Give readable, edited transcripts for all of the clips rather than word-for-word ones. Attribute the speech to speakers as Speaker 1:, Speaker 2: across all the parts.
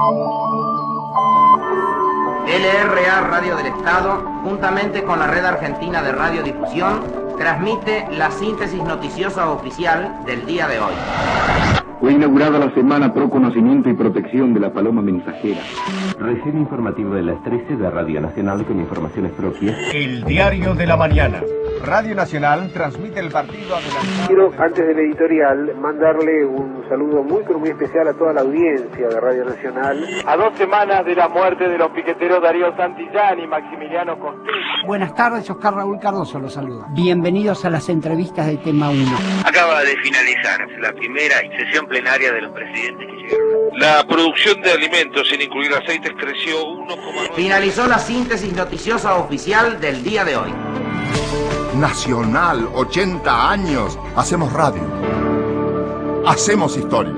Speaker 1: LRA Radio del Estado, juntamente con la Red Argentina de Radiodifusión, transmite la síntesis noticiosa oficial del día de hoy.
Speaker 2: Fue inaugurada la Semana Pro Conocimiento y Protección de la Paloma Mensajera.
Speaker 3: Recién informativo de las 13 de Radio Nacional con informaciones propias.
Speaker 4: El Diario de la Mañana. Radio Nacional transmite el partido adelantado.
Speaker 5: Quiero, antes del editorial, mandarle un saludo muy pero muy especial a toda la audiencia de Radio Nacional.
Speaker 6: A 2 semanas de la muerte de los piqueteros Darío Santillán y Maximiliano Costés.
Speaker 7: Buenas tardes, Oscar Raúl Cardoso los saluda. Bienvenidos a las entrevistas de Tema 1.
Speaker 8: Acaba de finalizar la primera sesión plenaria de los presidentes que llegaron.
Speaker 9: La producción de alimentos sin incluir aceites creció 1,9%.
Speaker 1: Finalizó la síntesis noticiosa oficial del día de hoy.
Speaker 10: Nacional, 80 años. Hacemos radio. Hacemos historia.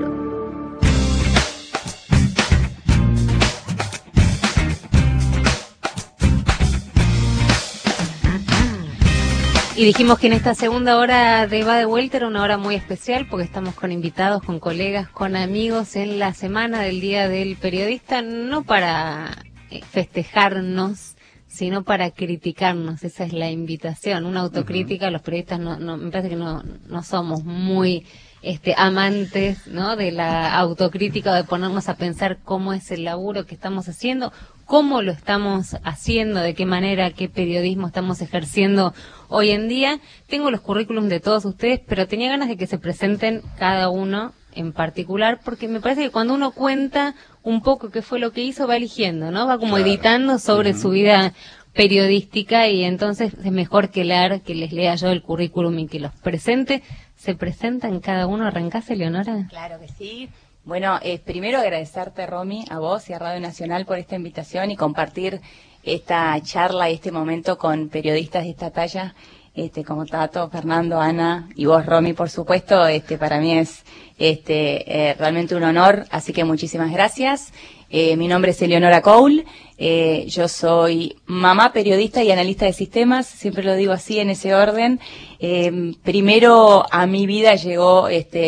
Speaker 11: Y dijimos que en esta segunda hora de Va de Vuelta era una hora muy especial porque estamos con invitados, con colegas, con amigos en la semana del Día del Periodista, no para festejarnos, sino para criticarnos. Esa es la invitación, una autocrítica. Los periodistas me parece que no somos muy amantes, ¿no?, de la autocrítica, de ponernos a pensar cómo es el laburo que estamos haciendo, cómo lo estamos haciendo, de qué manera, qué periodismo estamos ejerciendo hoy en día. Tengo los currículums de todos ustedes, pero tenía ganas de que se presenten cada uno en particular, porque me parece que cuando uno cuenta un poco qué fue lo que hizo, va eligiendo, ¿no? Va como editando sobre su vida periodística, y entonces es mejor que les lea yo el currículum y que los presente. ¿Se presentan cada uno? ¿Arrancás, Eleonora?
Speaker 12: Claro que sí. Bueno, primero agradecerte, Romy, a vos y a Radio Nacional por esta invitación y compartir esta charla y este momento con periodistas de esta talla, como Tato, Fernando, Ana y vos, Romy, por supuesto. Para mí es realmente un honor, así que muchísimas gracias. Mi nombre es Eleonora Cole, yo soy mamá, periodista y analista de sistemas, siempre lo digo así, en ese orden. Primero a mi vida llegó,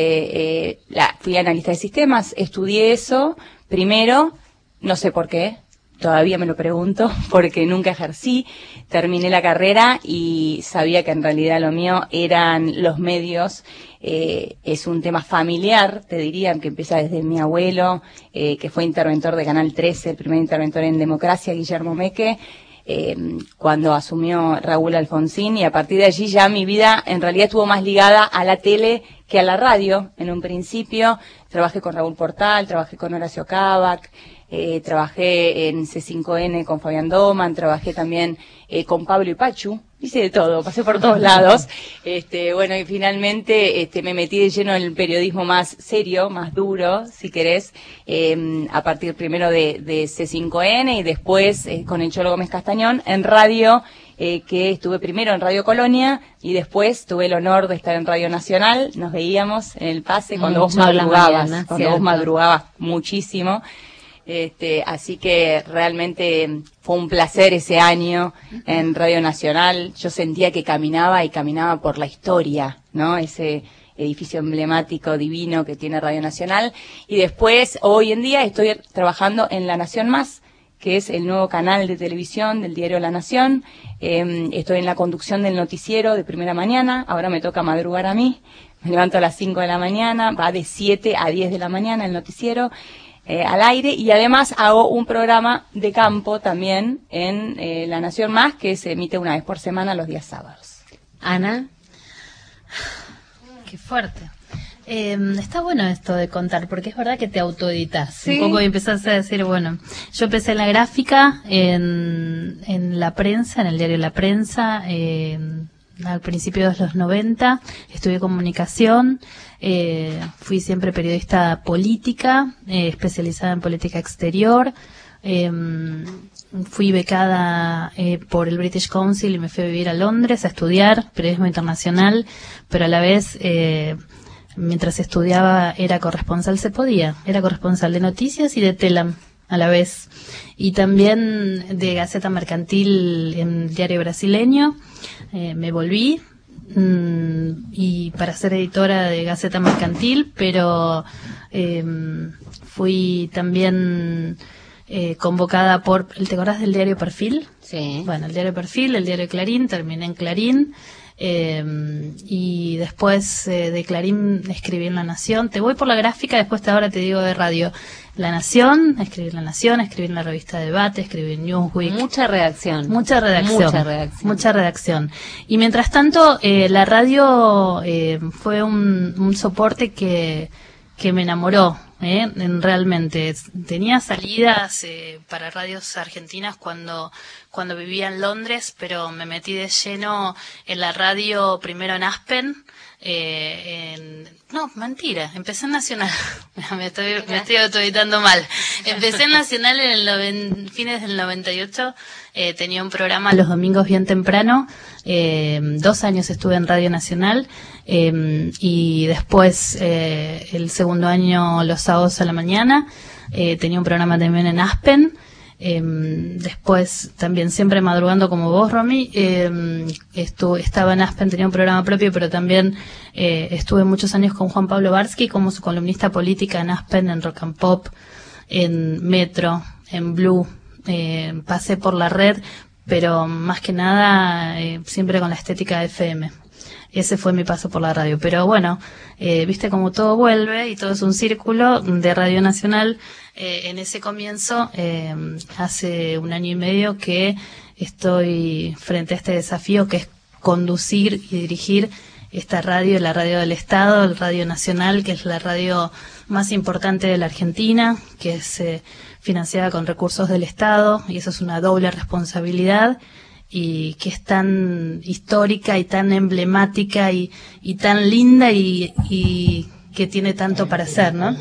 Speaker 12: fui analista de sistemas, estudié eso primero, no sé por qué. Todavía me lo pregunto, porque nunca ejercí. Terminé la carrera y sabía que en realidad lo mío eran los medios. Es un tema familiar, te diría, que empieza desde mi abuelo, que fue interventor de Canal 13, el primer interventor en democracia, Guillermo Meque, cuando asumió Raúl Alfonsín, y a partir de allí ya mi vida en realidad estuvo más ligada a la tele que a la radio. En un principio trabajé con Raúl Portal, trabajé con Horacio Cavac, trabajé en C5N con Fabián Doman, trabajé también con Pablo y Pachu, hice de todo, pasé por todos lados. Bueno, y finalmente me metí de lleno en el periodismo más serio, más duro, si querés, a partir primero de C5N y después con el Cholo Gómez Castañón en radio, que estuve primero en Radio Colonia y después tuve el honor de estar en Radio Nacional. Nos veíamos en el pase cuando vos madrugabas muchísimo. Así que realmente fue un placer ese año en Radio Nacional. Yo sentía que caminaba por la historia, ¿no? Ese edificio emblemático, divino que tiene Radio Nacional. Y después, hoy en día, estoy trabajando en La Nación Más, que es el nuevo canal de televisión del diario La Nación. Estoy en la conducción del noticiero de primera mañana. Ahora me toca madrugar a mí. Me levanto a las 5 de la mañana, va de 7 a 10 de la mañana el noticiero. Al aire, y además hago un programa de campo también en La Nación Más, que se emite una vez por semana los días sábados.
Speaker 11: Ana.
Speaker 13: Qué fuerte. Está bueno esto de contar, porque es verdad que te autoeditas.
Speaker 11: Sí.
Speaker 13: Un poco y empezás a decir, bueno, yo empecé en la gráfica, en la prensa, en el diario La Prensa, al principio de los 90, estudié comunicación, fui siempre periodista política, especializada en política exterior, fui becada por el British Council y me fui a vivir a Londres a estudiar periodismo internacional, pero a la vez, mientras estudiaba, era corresponsal de noticias y de Telam a la vez, y también de Gaceta Mercantil en diario brasileño. Me volví y para ser editora de Gaceta Mercantil, pero fui también convocada por, ¿te acordás del diario Perfil?
Speaker 11: Sí.
Speaker 13: Bueno, el diario Perfil, el diario Clarín, terminé en Clarín. Y después de Clarín escribí en La Nación. Te voy por la gráfica, después ahora te digo de radio. La Nación, escribí en La Nación, escribí en la revista Debate, escribí en Newsweek.
Speaker 11: Mucha redacción.
Speaker 13: Mucha redacción. Y mientras tanto, la radio fue un soporte que me enamoró. Realmente tenía salidas para radios argentinas cuando vivía en Londres, pero me metí de lleno en la radio primero en Aspen. No, mentira, empecé en Nacional. me estoy autoeditando mal. Empecé en Nacional en fines del 98. Tenía un programa los domingos bien temprano. 2 años estuve en Radio Nacional. Y después el segundo año los sábados a la mañana. Tenía un programa también en Aspen. Después también siempre madrugando como vos, Romy. Estaba en Aspen, tenía un programa propio, pero también estuve muchos años con Juan Pablo Barsky como su columnista política en Aspen, en Rock and Pop, en Metro, en Blue. Pasé por la red, pero más que nada siempre con la estética de FM. Ese fue mi paso por la radio. Pero bueno, viste como todo vuelve y todo es un círculo de Radio Nacional. En ese comienzo, hace 1 año y medio que estoy frente a este desafío que es conducir y dirigir esta radio, la radio del Estado, el Radio Nacional, que es la radio más importante de la Argentina, que es financiada con recursos del Estado, y eso es una doble responsabilidad, y que es tan histórica y tan emblemática y tan linda y que tiene tanto para hacer, ¿no?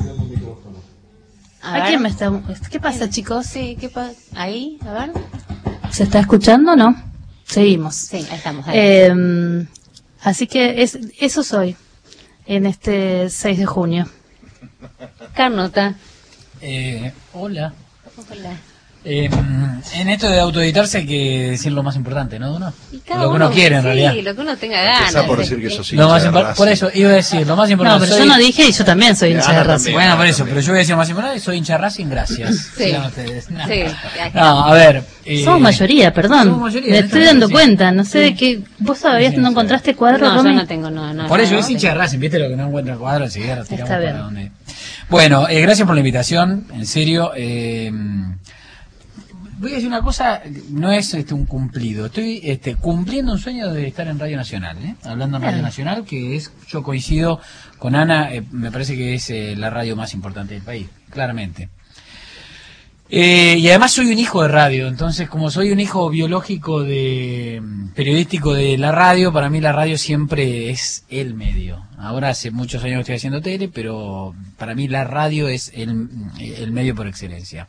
Speaker 13: ¿A quién me está? ¿Qué pasa, chicos?
Speaker 11: Sí, ¿qué pasa? Ahí, a ver.
Speaker 13: ¿Se está escuchando o no? Seguimos.
Speaker 11: Sí, ahí estamos. Ahí.
Speaker 13: Así que eso soy en este 6 de junio.
Speaker 11: Carnota.
Speaker 14: Hola.
Speaker 11: Hola.
Speaker 14: En esto de autoeditarse hay que decir lo más importante, ¿no?
Speaker 11: Lo
Speaker 14: que uno quiere, en realidad.
Speaker 11: Sí, lo que uno tenga ganas.
Speaker 10: Empezá por decir que sos
Speaker 14: lo más por eso iba a decir, lo más importante.
Speaker 13: No, pero yo no dije y yo también soy hincha de Racing.
Speaker 14: Bueno, por eso, pero yo voy a decir lo más importante, soy hincha de Racing, gracias.
Speaker 11: Sí.
Speaker 14: Ustedes. No.
Speaker 11: Sí.
Speaker 14: No, a ver.
Speaker 13: Somos mayoría, perdón.
Speaker 14: Somos mayoría,
Speaker 13: me estoy dando cuenta, no sé de qué. ¿Vos todavía no encontraste cuadro,
Speaker 11: No,
Speaker 13: Romy?
Speaker 11: yo no tengo, no.
Speaker 14: Por eso es hincha de Racing, viste lo que no encuentra cuadro, enseguida lo tiramos
Speaker 13: Está bien.
Speaker 14: para donde. Bueno, gracias por la invitación, en serio. Voy a decir una cosa, no es un cumplido, estoy cumpliendo un sueño de estar en Radio Nacional, hablando en Radio Nacional, que es, yo coincido con Ana, me parece que es la radio más importante del país, claramente. Y además soy un hijo de radio, entonces como soy un hijo biológico periodístico de la radio, para mí la radio siempre es el medio. Ahora hace muchos años que estoy haciendo tele, pero para mí la radio es el medio por excelencia.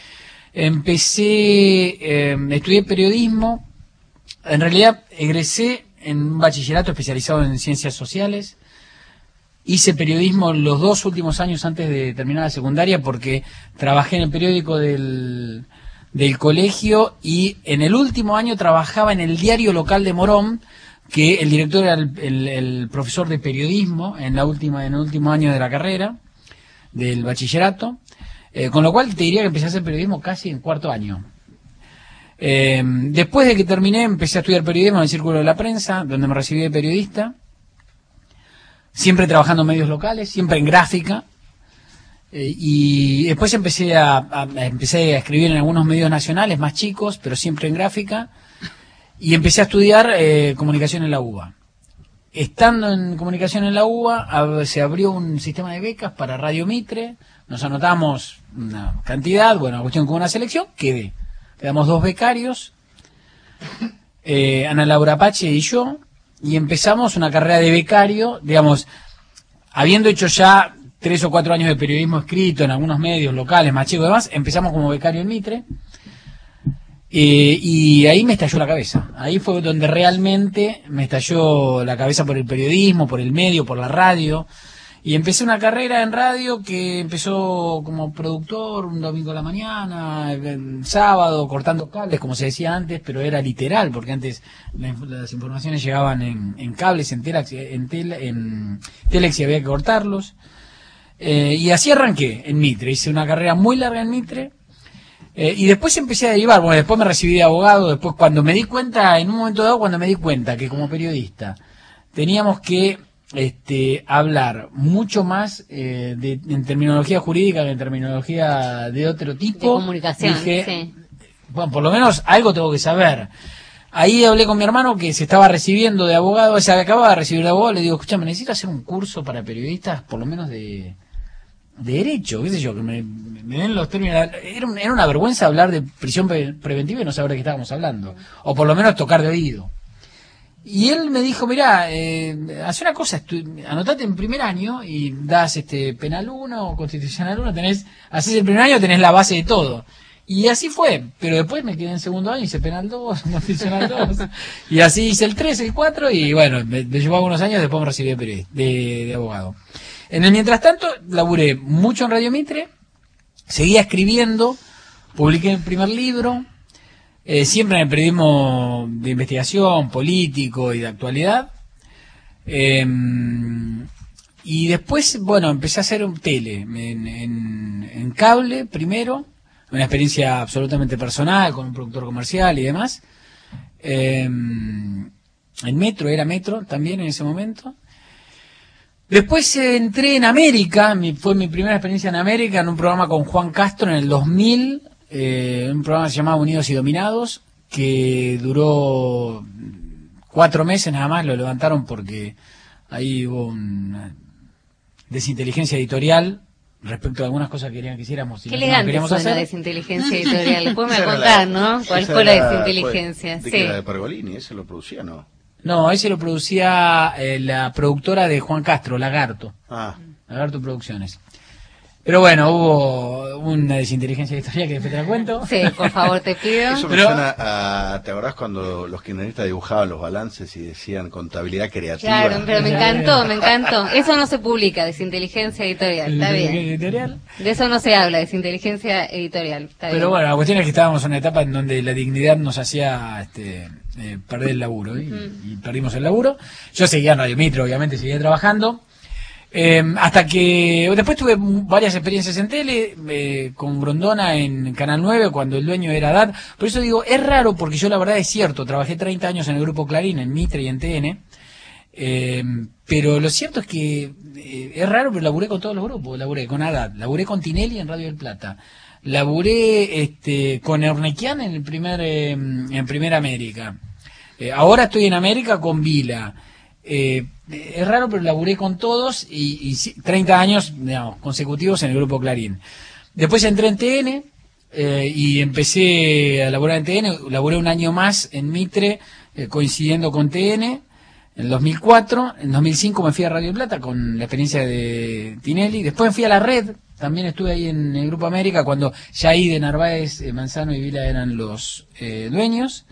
Speaker 14: Estudié periodismo, en realidad egresé en un bachillerato especializado en ciencias sociales, hice periodismo los 2 últimos años antes de terminar la secundaria porque trabajé en el periódico del colegio y en el último año trabajaba en el diario local de Morón, que el director era el profesor de periodismo en el último año de la carrera, del bachillerato. Con lo cual te diría que empecé a hacer periodismo casi en 4º año. Después de que terminé, empecé a estudiar periodismo en el Círculo de la Prensa, donde me recibí de periodista, siempre trabajando en medios locales, siempre en gráfica, y después empecé a escribir en algunos medios nacionales más chicos, pero siempre en gráfica, y empecé a estudiar comunicación en la UBA. Estando en comunicación en la UBA, se abrió un sistema de becas para Radio Mitre. Nos anotamos una cantidad, bueno, la cuestión con una selección, quedamos 2 becarios, Ana Laura Pache y yo, y empezamos una carrera de becario, digamos, habiendo hecho ya 3 o 4 años de periodismo escrito en algunos medios locales, más chicos y demás, empezamos como becario en Mitre, y ahí me estalló la cabeza. Ahí fue donde realmente me estalló la cabeza por el periodismo, por el medio, por la radio. Y empecé una carrera en radio que empezó como productor un domingo a la mañana, sábado, cortando cables, como se decía antes, pero era literal, porque antes las informaciones llegaban en cables, en telex y había que cortarlos. Y así arranqué en Mitre. Hice una carrera muy larga en Mitre. Y después empecé a derivar. Bueno, después me recibí de abogado. Después, cuando me di cuenta, en un momento dado, cuando me di cuenta que como periodista teníamos que hablar mucho más en terminología jurídica que en terminología de otro tipo.
Speaker 11: De comunicación,
Speaker 14: dije,
Speaker 11: sí.
Speaker 14: Bueno, por lo menos algo tengo que saber. Ahí hablé con mi hermano que se estaba recibiendo de abogado, se acababa de recibir de abogado, le digo, escúchame, necesito hacer un curso para periodistas, por lo menos de derecho, qué sé yo, que me den los términos. Era una vergüenza hablar de prisión preventiva y no saber de qué estábamos hablando, o por lo menos tocar de oído. Y él me dijo, mirá, haz una cosa, anotate en primer año y das penal 1 o constitucional 1, haces el primer año, tenés la base de todo. Y así fue, pero después me quedé en segundo año y hice penal 2, constitucional 2, y así hice el 3, el 4, y bueno, me llevó algunos años, después me recibí de abogado. En el mientras tanto, laburé mucho en Radio Mitre, seguía escribiendo, publiqué el primer libro, siempre en el periodismo de investigación, político y de actualidad. Y después, bueno, empecé a hacer un tele en cable primero, una experiencia absolutamente personal con un productor comercial y demás. En Metro, era Metro también en ese momento. Después entré en América, fue mi primera experiencia en América, en un programa con Juan Castro en el 2000, un programa que se llamaba Unidos y Dominados, que duró 4 meses nada más, lo levantaron porque ahí hubo una desinteligencia editorial respecto a algunas cosas que querían que hiciéramos.
Speaker 11: Qué elegante suena la desinteligencia editorial. Después me va a contar, ¿no? ¿Cuál fue la desinteligencia?
Speaker 15: ¿De qué era de Pergolini? ¿Ese lo producía, no?
Speaker 14: No, ese lo producía la productora de Juan Castro, Lagarto. Lagarto Producciones. Pero bueno, hubo una desinteligencia editorial que después te la cuento.
Speaker 11: Sí, por favor, te pido.
Speaker 15: Eso me suena a... ¿Te acordás cuando los kirchneristas dibujaban los balances y decían contabilidad creativa?
Speaker 11: Claro, pero me encantó. Eso no se publica, desinteligencia editorial, está bien.
Speaker 14: Editorial.
Speaker 11: De eso no se habla, desinteligencia editorial, está bien.
Speaker 14: Pero bueno, la cuestión es que estábamos en una etapa en donde la dignidad nos hacía perder el laburo, y perdimos el laburo. Yo seguía en Radio Mitre, obviamente, seguía trabajando. Hasta que después tuve varias experiencias en tele, con Grondona en Canal 9 cuando el dueño era Haddad. Por eso digo, es raro porque yo la verdad es cierto, trabajé 30 años en el Grupo Clarín, en Mitre y en TN, pero lo cierto es que es raro, pero laburé con todos los grupos, laburé con Haddad, laburé con Tinelli en Radio del Plata, laburé con Ernequian en el primer América, ahora estoy en América con Vila. Es raro, pero laburé con todos y 30 años, digamos, consecutivos en el Grupo Clarín. Después entré en TN y empecé a laburar en TN, laburé un año más en Mitre, coincidiendo con TN, en el 2004, en 2005 me fui a Radio Plata con la experiencia de Tinelli, después me fui a la Red, también estuve ahí en el Grupo América cuando ya ahí de Narváez, Manzano y Vila eran los dueños.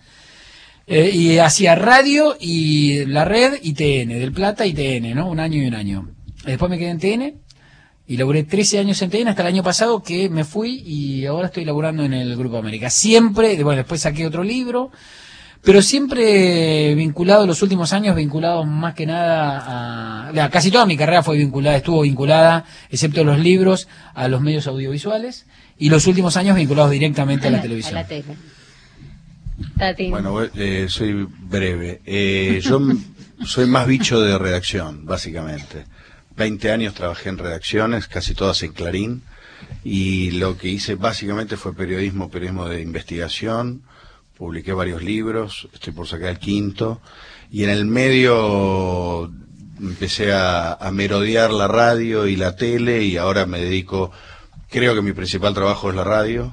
Speaker 14: Y hacía radio y la Red y TN, del Plata y TN, ¿no? Un año y un año. Después me quedé en TN y laburé 13 años en TN hasta el año pasado que me fui y ahora estoy laburando en el Grupo América. Siempre, bueno, después saqué otro libro, pero siempre vinculado, los últimos años vinculados más que nada a... Casi toda mi carrera estuvo vinculada, excepto los libros, a los medios audiovisuales y los últimos años vinculados directamente a la televisión.
Speaker 11: A la tele. Tati.
Speaker 15: Bueno, soy breve. Yo soy más bicho de redacción, básicamente. 20 años trabajé en redacciones, casi todas en Clarín, y lo que hice básicamente fue periodismo de investigación, publiqué varios libros, estoy por sacar el 5º, y en el medio empecé a merodear la radio y la tele, y ahora me dedico, creo que mi principal trabajo es la radio.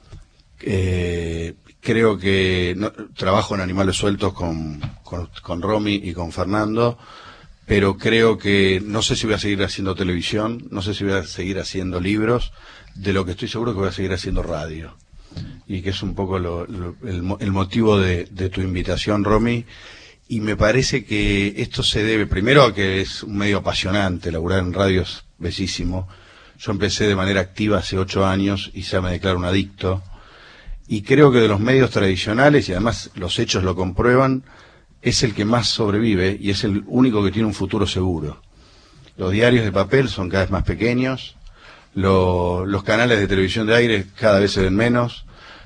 Speaker 15: Creo que trabajo en Animales Sueltos con Romy y con Fernando, pero creo que no sé si voy a seguir haciendo televisión, no sé si voy a seguir haciendo libros, de lo que estoy seguro que voy a seguir haciendo radio. Y que es un poco el motivo de tu invitación, Romy, y me parece que esto se debe, primero, a que es un medio apasionante, laburar en radio es bellísimo. Yo empecé de manera activa hace 8 años y ya me declaro un adicto. Y creo que de los medios tradicionales, y además los hechos lo comprueban, es el que más sobrevive y es el único que tiene un futuro seguro. Los diarios de papel son cada vez más pequeños, los canales de televisión de aire cada vez se ven menos,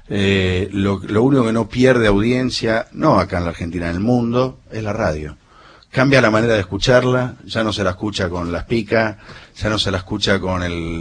Speaker 15: lo único que no pierde audiencia, no acá en la Argentina, en el mundo, es la radio. Cambia la manera de escucharla, ya no se la escucha con las picas, ya no se la escucha con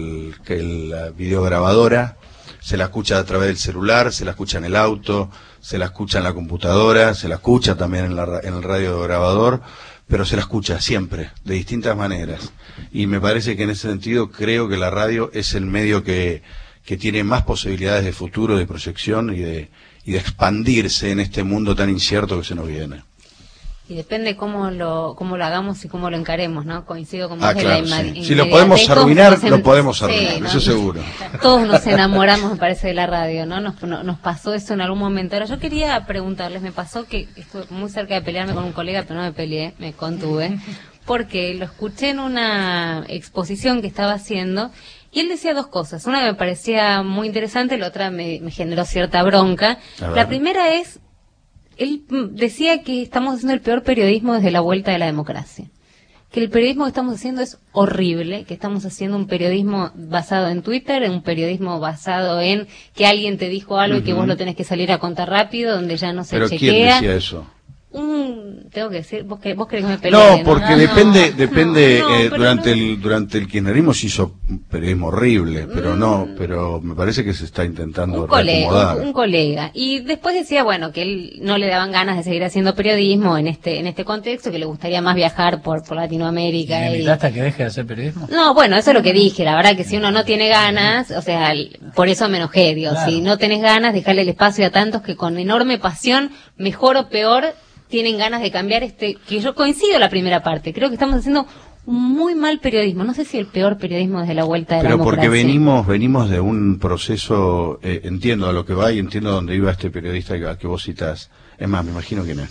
Speaker 15: la videograbadora, se la escucha a través del celular, se la escucha en el auto, se la escucha en la computadora, se la escucha también en el radiograbador, pero se la escucha siempre, de distintas maneras. Y me parece que en ese sentido creo que la radio es el medio que tiene más posibilidades de futuro, de proyección y de expandirse en este mundo tan incierto que se nos viene.
Speaker 11: Y depende cómo lo hagamos y cómo lo encaremos, ¿no? Coincido con vos
Speaker 15: Ah,
Speaker 11: de
Speaker 15: claro,
Speaker 11: la
Speaker 15: sí. Si lo podemos arruinar, lo podemos arruinar,
Speaker 11: sí, ¿no?
Speaker 15: Eso seguro.
Speaker 11: Todos nos enamoramos, me parece, de la radio, ¿no? Nos pasó eso en algún momento. Ahora, yo quería preguntarles, me pasó que estuve muy cerca de pelearme con un colega, pero no me peleé, me contuve, porque lo escuché en una exposición que estaba haciendo, y él decía dos cosas. Una que me parecía muy interesante, la otra me generó cierta bronca. La primera es, él decía que estamos haciendo el peor periodismo desde la vuelta de la democracia. Que el periodismo que estamos haciendo es horrible, que estamos haciendo un periodismo basado en Twitter, un periodismo basado en que alguien te dijo algo y que vos lo tenés que salir a contar rápido, donde ya no se chequea.
Speaker 15: ¿Pero quién decía eso?
Speaker 11: Tengo que decir, vos querés que me pelee.
Speaker 15: No, porque depende. Durante el kirchnerismo se hizo un periodismo horrible, pero me parece que se está intentando reacomodar.
Speaker 11: Un colega. Y después decía, bueno, que él no le daban ganas de seguir haciendo periodismo en este contexto, que le gustaría más viajar por Latinoamérica.
Speaker 14: ¿Le invitaste a que deje de hacer periodismo?
Speaker 11: No, bueno, eso es lo que dije. La verdad que si uno no tiene ganas, o sea, por eso me enojé, digo,
Speaker 14: Claro.
Speaker 11: Si no tenés ganas, dejarle el espacio a tantos que con enorme pasión, mejor o peor, tienen ganas de cambiar que yo coincido la primera parte. Creo que estamos haciendo un muy mal periodismo. No sé si el peor periodismo desde la vuelta de la democracia.
Speaker 15: Pero porque venimos de un proceso, entiendo a lo que va y entiendo a dónde iba este periodista que vos citás. Es más, me imagino quién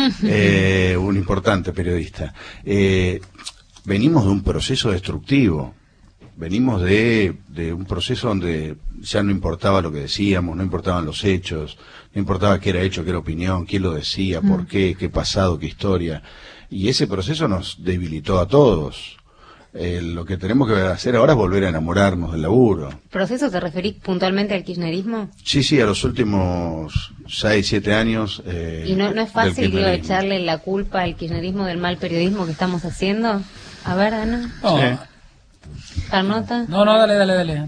Speaker 15: es. Un importante periodista. Venimos de un proceso destructivo. Venimos de un proceso donde ya no importaba lo que decíamos, no importaban los hechos, no importaba qué era hecho, qué era opinión, quién lo decía, por qué pasado, qué historia. Y ese proceso nos debilitó a todos. Lo que tenemos que hacer ahora es volver a enamorarnos del laburo.
Speaker 11: ¿Proceso te referís puntualmente al kirchnerismo?
Speaker 15: Sí, a los últimos 6, 7 años.
Speaker 11: ¿Y no es fácil, digo, echarle la culpa al kirchnerismo del mal periodismo que estamos haciendo? A ver, Ana.
Speaker 14: No.
Speaker 15: Sí.
Speaker 11: ¿Carnota?
Speaker 14: No, dale.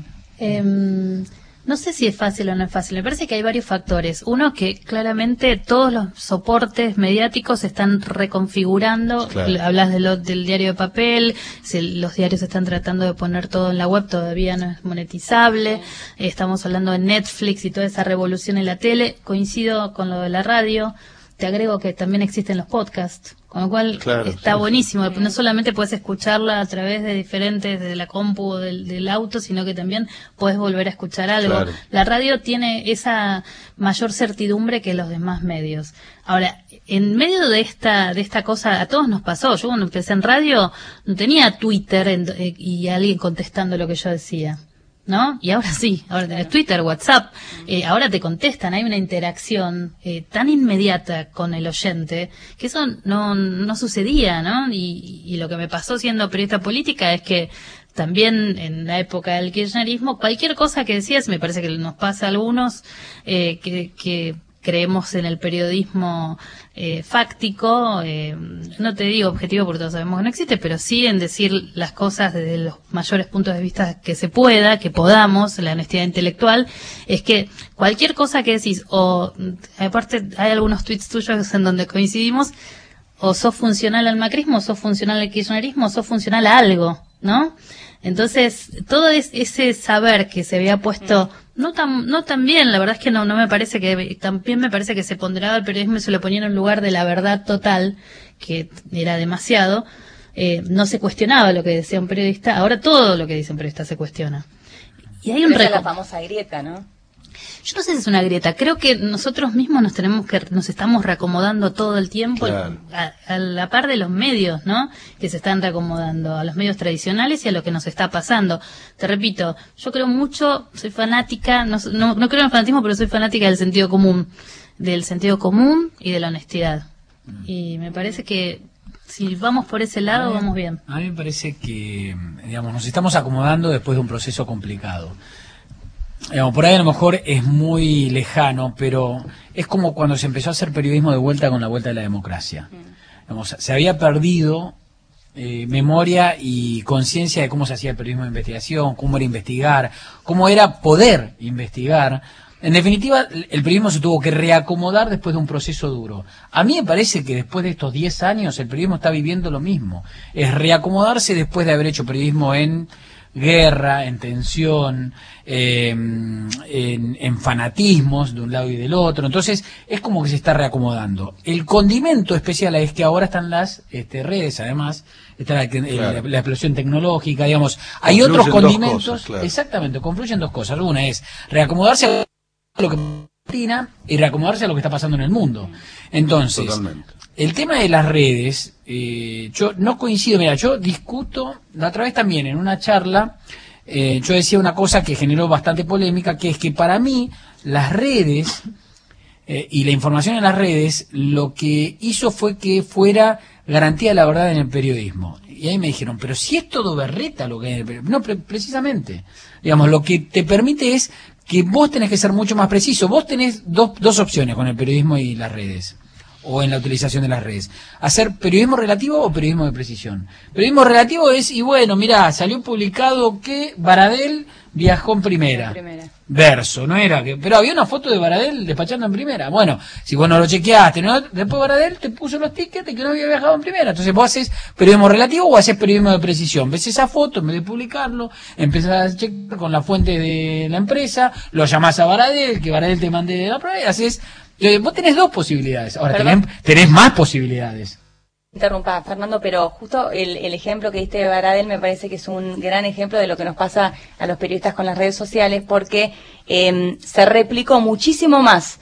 Speaker 13: No sé si es fácil o no es fácil. Me parece que hay varios factores. Uno, que claramente todos los soportes mediáticos se están reconfigurando.
Speaker 15: Claro.
Speaker 13: Hablas del diario de papel, si los diarios están tratando de poner todo en la web, todavía no es monetizable. Estamos hablando de Netflix y toda esa revolución en la tele. Coincido con lo de la radio. Te agrego que también existen los podcasts, con lo cual está buenísimo. No solamente puedes escucharla a través de diferentes, de la compu o del auto, sino que también puedes volver a escuchar algo.
Speaker 15: Claro.
Speaker 13: La radio tiene esa mayor certidumbre que los demás medios. Ahora, en medio de esta cosa, a todos nos pasó. Yo cuando empecé en radio no tenía Twitter y alguien contestando lo que yo decía, ¿no? Y ahora sí, ahora tenés Twitter, WhatsApp, ahora te contestan, hay una interacción tan inmediata con el oyente que eso no sucedía, ¿no? Y lo que me pasó siendo periodista política es que también en la época del kirchnerismo, cualquier cosa que decías, me parece que nos pasa a algunos que creemos en el periodismo fáctico, no te digo objetivo porque todos sabemos que no existe, pero sí en decir las cosas desde los mayores puntos de vista que se pueda, que podamos, la honestidad intelectual, es que cualquier cosa que decís, o aparte hay algunos tweets tuyos en donde coincidimos, o sos funcional al macrismo, o sos funcional al kirchnerismo, o sos funcional a algo, ¿no? Entonces, todo ese saber que se había puesto no tan bien, la verdad es que no me parece que, también me parece que se ponderaba el periodismo y se lo ponía en un lugar de la verdad total, que era demasiado, no se cuestionaba lo que decía un periodista, ahora todo lo que dice un periodista se cuestiona. Y hay
Speaker 12: Pero la famosa grieta, ¿no?
Speaker 13: Yo no sé si es una grieta, creo que nosotros mismos nos estamos reacomodando todo el tiempo,
Speaker 15: Claro.
Speaker 13: a la par de los medios, ¿no? Que se están reacomodando, a los medios tradicionales y a lo que nos está pasando. Te repito, yo creo mucho, soy fanática, no creo en el fanatismo, pero soy fanática del sentido común y de la honestidad. Y me parece que Si vamos por ese lado, vamos bien.
Speaker 14: A mí me parece que, digamos, nos estamos acomodando después de un proceso complicado. Digamos, por ahí a lo mejor es muy lejano, pero es como cuando se empezó a hacer periodismo de vuelta con la vuelta de la democracia. Digamos, se había perdido memoria y conciencia de cómo se hacía el periodismo de investigación, cómo era investigar, cómo era poder investigar. En definitiva, el periodismo se tuvo que reacomodar después de un proceso duro. A mí me parece que después de estos 10 años el periodismo está viviendo lo mismo. Es reacomodarse después de haber hecho periodismo en guerra, en tensión, en fanatismos de un lado y del otro. Entonces es como que se está reacomodando. El condimento especial es que ahora están las redes, además está la explosión tecnológica, digamos, hay otros condimentos.
Speaker 15: Cosas, claro.
Speaker 14: Exactamente, confluyen dos cosas. Una es reacomodarse a lo que Argentina y reacomodarse a lo que está pasando en el mundo. Entonces, totalmente. El tema de las redes, yo no coincido, mira, yo discuto, la otra vez también en una charla, yo decía una cosa que generó bastante polémica, que es que para mí las redes y la información en las redes lo que hizo fue que fuera garantía de la verdad en el periodismo. Y ahí me dijeron, pero si es todo berreta lo que hay en el periodismo. No, precisamente. Digamos, lo que te permite es que vos tenés que ser mucho más preciso. Vos tenés dos opciones con el periodismo y las redes, o en la utilización de las redes: hacer periodismo relativo o periodismo de precisión. Periodismo relativo es, y bueno, mirá, salió publicado que Baradel viajó en primera. Verso, no era que, pero había una foto de Baradel despachando en primera. Bueno, si vos no lo chequeaste, ¿no? Después Baradel te puso los tickets de que no había viajado en primera. Entonces vos haces periodismo relativo o haces periodismo de precisión. Ves esa foto, en vez de publicarlo, empezás a chequear con la fuente de la empresa, lo llamás a Baradel, que Baradel te mande la prueba, y haces. Vos tenés dos posibilidades. Ahora tenés más posibilidades.
Speaker 12: Interrumpa, Fernando, pero justo el ejemplo que diste de Baradel me parece que es un gran ejemplo de lo que nos pasa a los periodistas con las redes sociales, porque se replicó muchísimo más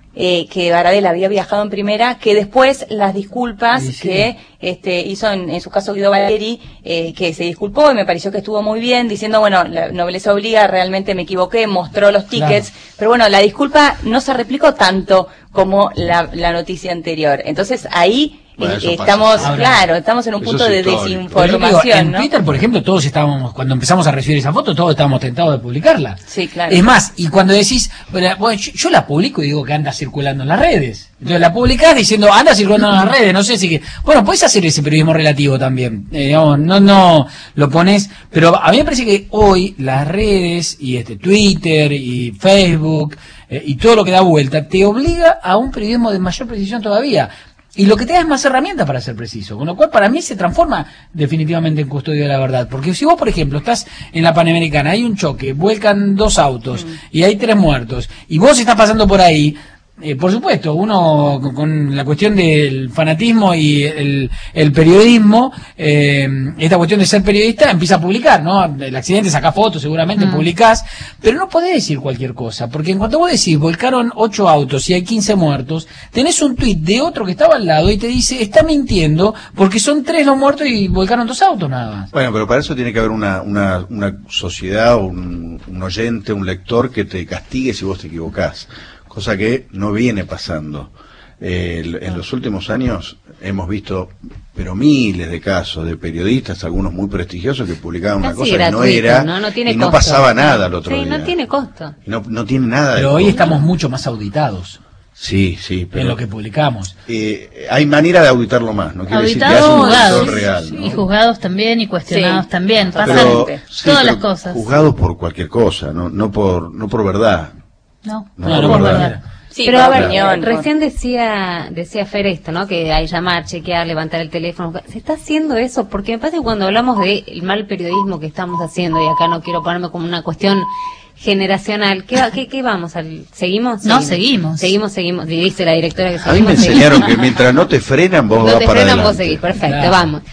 Speaker 12: que Baradel había viajado en primera, que después las disculpas que hizo en su caso Guido Valeri, que se disculpó y me pareció que estuvo muy bien, diciendo, bueno, la nobleza obliga, realmente me equivoqué, mostró los tickets, claro. Pero bueno, la disculpa no se replicó tanto como la noticia anterior. Entonces ahí estamos, claro, estamos en un punto de desinformación,
Speaker 14: en Twitter, por ejemplo, todos estábamos, cuando empezamos a recibir esa foto, todos estábamos tentados de publicarla.
Speaker 12: Sí, claro.
Speaker 14: Es más, y cuando decís, bueno, yo la publico y digo que anda circulando en las redes. Entonces la publicás diciendo, anda circulando en las redes, no sé si que, bueno, puedes hacer ese periodismo relativo también, digamos, no lo pones, pero a mí me parece que hoy las redes y Twitter y Facebook y todo lo que da vuelta te obliga a un periodismo de mayor precisión todavía. Y lo que te da es más herramientas para ser preciso, con lo cual para mí se transforma definitivamente en custodio de la verdad. Porque si vos, por ejemplo, estás en la Panamericana, hay un choque, vuelcan 2 autos y hay 3 muertos, y vos estás pasando por ahí, por supuesto, uno con la cuestión del fanatismo y el periodismo, esta cuestión de ser periodista, empieza a publicar, ¿no? El accidente, sacás fotos, seguramente publicás, pero no podés decir cualquier cosa, porque en cuanto vos decís, volcaron 8 autos y hay 15 muertos, tenés un tuit de otro que estaba al lado y te dice, está mintiendo, porque son 3 los muertos y volcaron 2 autos nada más.
Speaker 15: Bueno, pero para eso tiene que haber una sociedad, un oyente, un lector que te castigue si vos te equivocás. Cosa que no viene pasando. En los últimos años hemos visto, pero miles de casos de periodistas, algunos muy prestigiosos, que publicaban una cosa que no era,
Speaker 11: no tiene
Speaker 15: y
Speaker 11: costo.
Speaker 15: No pasaba nada al otro día.
Speaker 11: No tiene costo.
Speaker 15: No tiene nada.
Speaker 14: Pero hoy estamos mucho más auditados.
Speaker 15: Sí, pero
Speaker 14: en lo que publicamos.
Speaker 15: Hay manera de auditarlo más, no quiere decir que haya un auditor real, ¿no?
Speaker 13: Y juzgados también y cuestionados también. Pasan todas las cosas.
Speaker 15: Juzgados por cualquier cosa, no por verdad.
Speaker 13: No
Speaker 14: por verdad.
Speaker 11: Sí, pero a ver, recién decía Fer esto, ¿no? Que hay llamar, chequear, levantar el teléfono. ¿Se está haciendo eso? Porque me parece que cuando hablamos del mal periodismo que estamos haciendo, y acá no quiero ponerme como una cuestión generacional, ¿qué vamos? ¿Seguimos?
Speaker 13: No, seguimos.
Speaker 11: Seguimos, dice la directora que seguimos.
Speaker 15: A mí me enseñaron que mientras no te frenan, vos vas para adelante.
Speaker 11: Vos seguís, perfecto, claro. Vamos.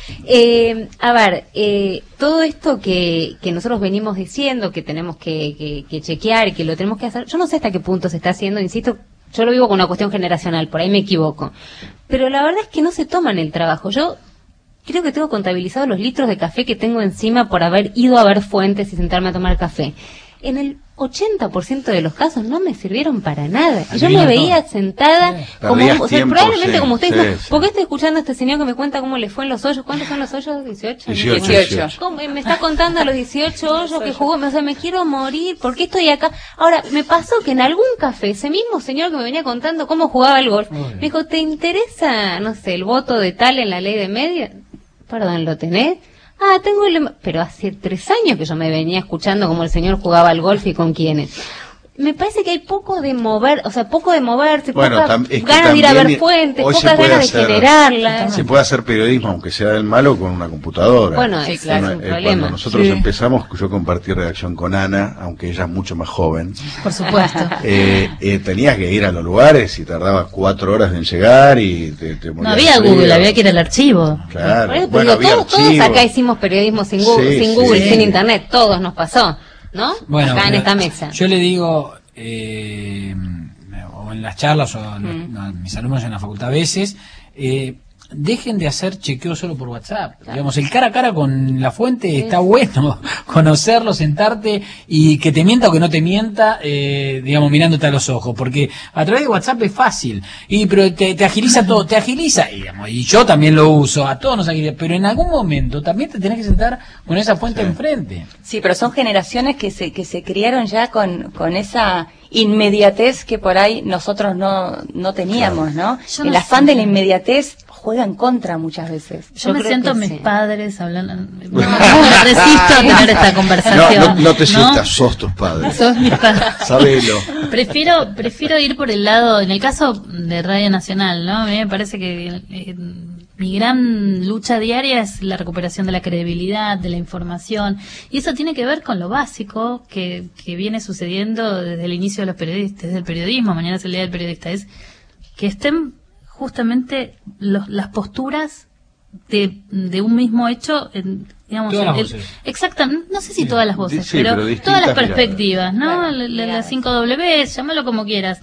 Speaker 11: A ver, todo esto que nosotros venimos diciendo, que tenemos que chequear y que lo tenemos que hacer, yo no sé hasta qué punto se está haciendo, insisto, yo lo vivo con una cuestión generacional, por ahí me equivoco. Pero la verdad es que no se toman el trabajo. Yo creo que tengo contabilizado los litros de café que tengo encima por haber ido a ver fuentes y sentarme a tomar café. en el 80% de los casos no me sirvieron para nada. Y yo me veía sentada como, o sea, probablemente como usted dice, ¿por qué estoy escuchando a este señor que me cuenta cómo le fue en los hoyos? ¿Cuántos son los hoyos? 18.
Speaker 15: 18.
Speaker 11: ¿Cómo? Me está contando a los 18 hoyos que jugó, o sea, me quiero morir, ¿por qué estoy acá? Ahora, me pasó que en algún café, ese mismo señor que me venía contando cómo jugaba el golf, me dijo, ¿te interesa, no sé, el voto de tal en la ley de medios? Perdón, ¿lo tenés? Ah, tengo pero hace 3 años que yo me venía escuchando cómo el señor jugaba al golf y con quiénes. Me parece que hay poco de moverse,
Speaker 15: bueno,
Speaker 11: pocas ganas de ir a ver fuentes, pocas ganas de generarla.
Speaker 15: Se puede hacer periodismo, aunque sea del malo, con una computadora.
Speaker 11: Bueno, sí, claro, es un problema.
Speaker 15: Cuando nosotros empezamos, yo compartí redacción con Ana, aunque ella es mucho más joven.
Speaker 13: Por supuesto.
Speaker 15: Tenías que ir a los lugares y tardaba 4 horas en llegar y te
Speaker 13: no había Google, había que ir al archivo.
Speaker 15: Claro.
Speaker 11: Bueno, todos acá hicimos periodismo sin Google, sin Internet, todos nos pasó. ¿No?
Speaker 14: Bueno,
Speaker 11: acá en esta mesa.
Speaker 14: Yo le digo, o en las charlas, o a mis alumnos en la facultad a veces, dejen de hacer chequeo solo por WhatsApp. Claro. Digamos, el cara a cara con la fuente está bueno, conocerlo, sentarte y que te mienta o que no te mienta, digamos, mirándote a los ojos, porque a través de WhatsApp es fácil, pero te agiliza todo, digamos, y yo también lo uso, a todos nos agiliza, pero en algún momento también te tenés que sentar con esa fuente enfrente.
Speaker 12: Sí, pero son generaciones que se criaron ya con esa inmediatez que por ahí nosotros no teníamos, ¿no? El afán de la inmediatez juega en contra muchas veces.
Speaker 13: Yo me siento mis padres hablando, me resisto a tener esta conversación.
Speaker 15: No te sientas, sos tus padres.
Speaker 13: Sos mis padres.
Speaker 15: Sabelo.
Speaker 13: Prefiero ir por el lado, en el caso de Radio Nacional, ¿no? A mí me parece que mi gran lucha diaria es la recuperación de la credibilidad, de la información, y eso tiene que ver con lo básico que viene sucediendo desde el inicio de los periodistas, desde el periodismo. Mañana es el día del periodista, es que estén justamente las posturas de un mismo hecho, digamos, exactamente, no sé si todas las voces, pero todas las perspectivas, ¿no? Las 5W, llámalo como quieras,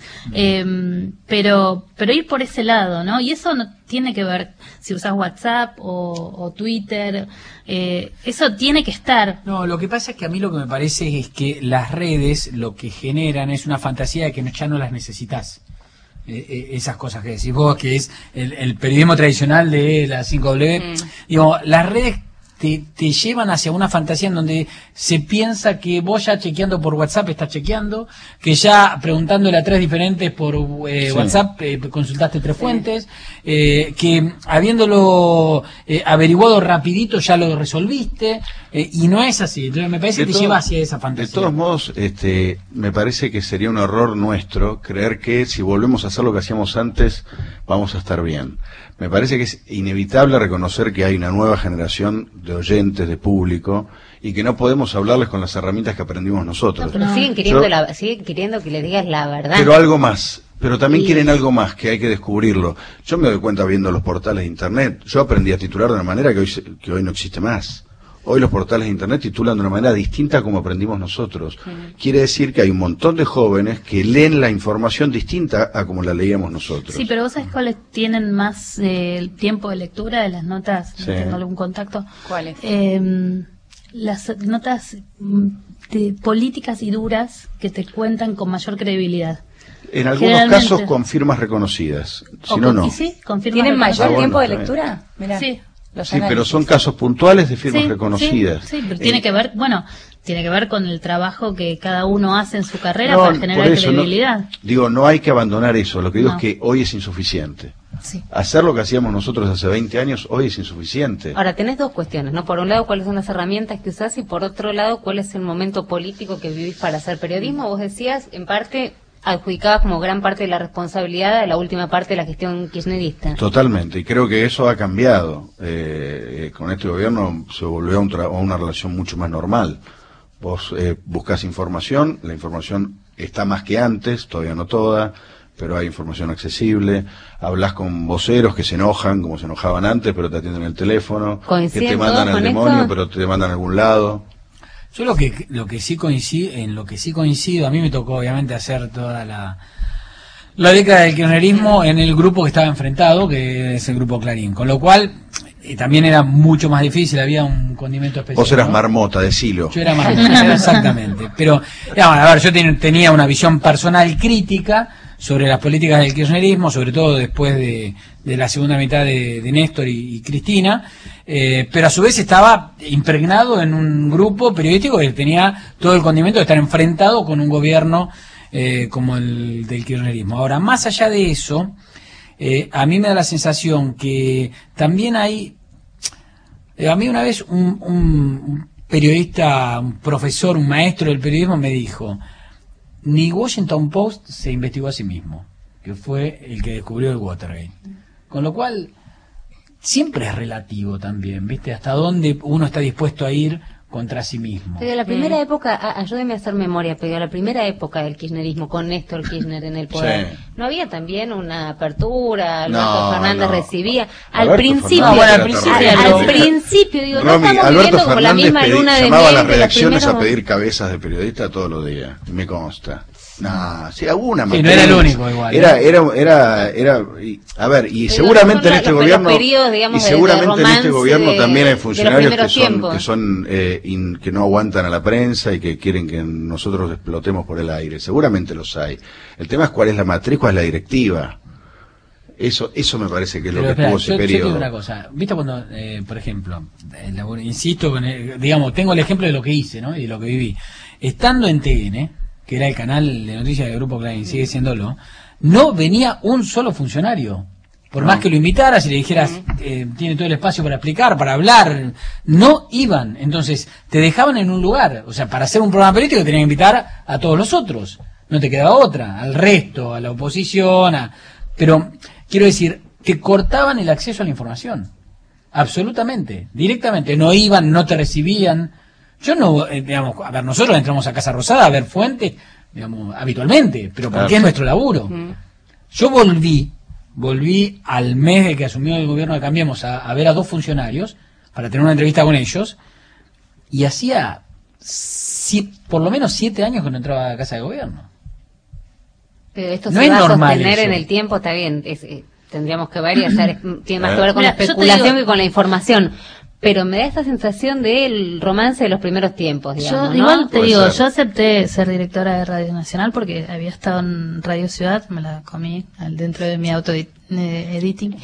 Speaker 13: pero ir por ese lado, ¿no? Y eso no tiene que ver si usas WhatsApp o Twitter, eso tiene que estar.
Speaker 14: No, lo que pasa es que a mí lo que me parece es que las redes lo que generan es una fantasía de que ya no las necesitas. Esas cosas que decís vos, que es el periodismo tradicional de la 5W, digo, las redes te llevan hacia una fantasía en donde se piensa que vos ya chequeando por WhatsApp estás chequeando, que ya preguntándole a 3 diferentes por WhatsApp consultaste 3 fuentes, que habiéndolo averiguado rapidito ya lo resolviste, y no es así. Entonces me parece que te lleva hacia esa fantasía.
Speaker 15: De todos modos, me parece que sería un error nuestro creer que si volvemos a hacer lo que hacíamos antes vamos a estar bien. Me parece que es inevitable reconocer que hay una nueva generación de oyentes, de público, y que no podemos hablarles con las herramientas que aprendimos nosotros.
Speaker 11: No, pero siguen queriendo que les digas la verdad.
Speaker 15: Pero algo más. Pero también quieren algo más, que hay que descubrirlo. Yo me doy cuenta viendo los portales de Internet. Yo aprendí a titular de una manera que hoy no existe más. Hoy los portales de Internet titulan de una manera distinta a como aprendimos nosotros. Quiere decir que hay un montón de jóvenes que leen la información distinta a como la leíamos nosotros.
Speaker 13: Sí, pero vos sabés cuáles tienen más tiempo de lectura de las notas. Sí. ¿Tengo algún contacto?
Speaker 12: ¿Cuáles?
Speaker 13: Las notas políticas y duras que te cuentan con mayor credibilidad.
Speaker 15: En algunos casos con firmas reconocidas. Si no.
Speaker 13: Sí, con firmas
Speaker 12: ¿tienen mayor tiempo de lectura? Mirá.
Speaker 13: Sí.
Speaker 15: Sí, pero son casos puntuales de firmas reconocidas.
Speaker 13: Sí, pero tiene que ver, tiene que ver con el trabajo que cada uno hace en su carrera para generar credibilidad.
Speaker 15: No hay que abandonar eso. Lo que digo es que hoy es insuficiente.
Speaker 13: Sí.
Speaker 15: Hacer lo que hacíamos nosotros hace 20 años hoy es insuficiente.
Speaker 11: Ahora, tenés 2 cuestiones, ¿no? Por un lado, ¿cuáles son las herramientas que usás? Y por otro lado, ¿cuál es el momento político que vivís para hacer periodismo? Vos decías, en parte, adjudicada como gran parte de la responsabilidad de la última parte de la gestión kirchnerista.
Speaker 15: Totalmente, y creo que eso ha cambiado. Con este gobierno se volvió a una relación mucho más normal. Vos buscás información, la información está más que antes, todavía no toda, pero hay información accesible. Hablas con voceros que se enojan, como se enojaban antes, pero te atienden el teléfono, que te mandan al demonio, pero te mandan a algún lado.
Speaker 14: Yo lo que sí coincido, a mí me tocó obviamente hacer toda la década del kirchnerismo en el grupo que estaba enfrentado, que es el grupo Clarín, con lo cual también era mucho más difícil, había un condimento especial.
Speaker 15: Vos eras,
Speaker 14: ¿no?
Speaker 15: Marmota, decilo.
Speaker 14: Yo era marmota, exactamente. Pero, digamos, a ver, yo tenía una visión personal crítica sobre las políticas del kirchnerismo, sobre todo después de la segunda mitad de Néstor y Cristina, pero a su vez estaba impregnado en un grupo periodístico que tenía todo el condimento de estar enfrentado con un gobierno como el del kirchnerismo. Ahora, más allá de eso, a mí me da la sensación que también hay... a mí una vez un periodista, un profesor, un maestro del periodismo me dijo: ni Washington Post se investigó a sí mismo, que fue el que descubrió el Watergate. Con lo cual, siempre es relativo también, ¿viste? Hasta dónde uno está dispuesto a ir contra sí mismo.
Speaker 11: Pero la primera época, ayúdeme a hacer memoria, pero la primera época del kirchnerismo con Néstor Kirchner en el poder, sí. ¿No había también una apertura? Alberto Fernández recibía al principio, digo,
Speaker 15: Romy,
Speaker 11: no estamos viviendo como la misma luna de miel.
Speaker 15: Llamaba a las redacciones a pedir cabezas de periodistas todos los días, me consta. No, sí, alguna
Speaker 14: sí, no era el único igual.
Speaker 15: A ver, y seguramente en este gobierno, y seguramente en este gobierno también hay funcionarios que son que no aguantan a la prensa y que quieren que nosotros explotemos por el aire. Seguramente los hay. El tema es cuál es la matriz, cuál es la directiva. Eso me parece que es lo que tuvo ese periodo. Yo
Speaker 14: digo una cosa, ¿viste cuando, por ejemplo, insisto, digamos, tengo el ejemplo de lo que hice, ¿no? Y de lo que viví. Estando en TN, que era el canal de noticias del Grupo Clarín, sigue siéndolo, no venía un solo funcionario. Por más que lo invitaras y le dijeras, tiene todo el espacio para explicar, para hablar, no iban. Entonces, te dejaban en un lugar. O sea, para hacer un programa periodístico tenían que invitar a todos los otros. No te quedaba otra, al resto, a la oposición, pero quiero decir, te cortaban el acceso a la información. Absolutamente, directamente. No iban, no te recibían. Yo no, digamos, a ver, nosotros entramos a Casa Rosada a ver fuentes, digamos, habitualmente, pero porque es nuestro laburo. Yo volví al mes de que asumió el gobierno de Cambiemos a ver a 2 funcionarios para tener una entrevista con ellos, y hacía por lo menos 7 años que no entraba a Casa de Gobierno.
Speaker 11: Pero esto no se va a sostener en el tiempo, está bien, tendríamos que ver y hacer, tiene más que ver con la especulación que con la información. Pero me da esta sensación del romance de los primeros tiempos, digamos, ¿no?
Speaker 13: Igual te digo, yo acepté ser directora de Radio Nacional porque había estado en Radio Ciudad, me la comí dentro de mi auto-editing.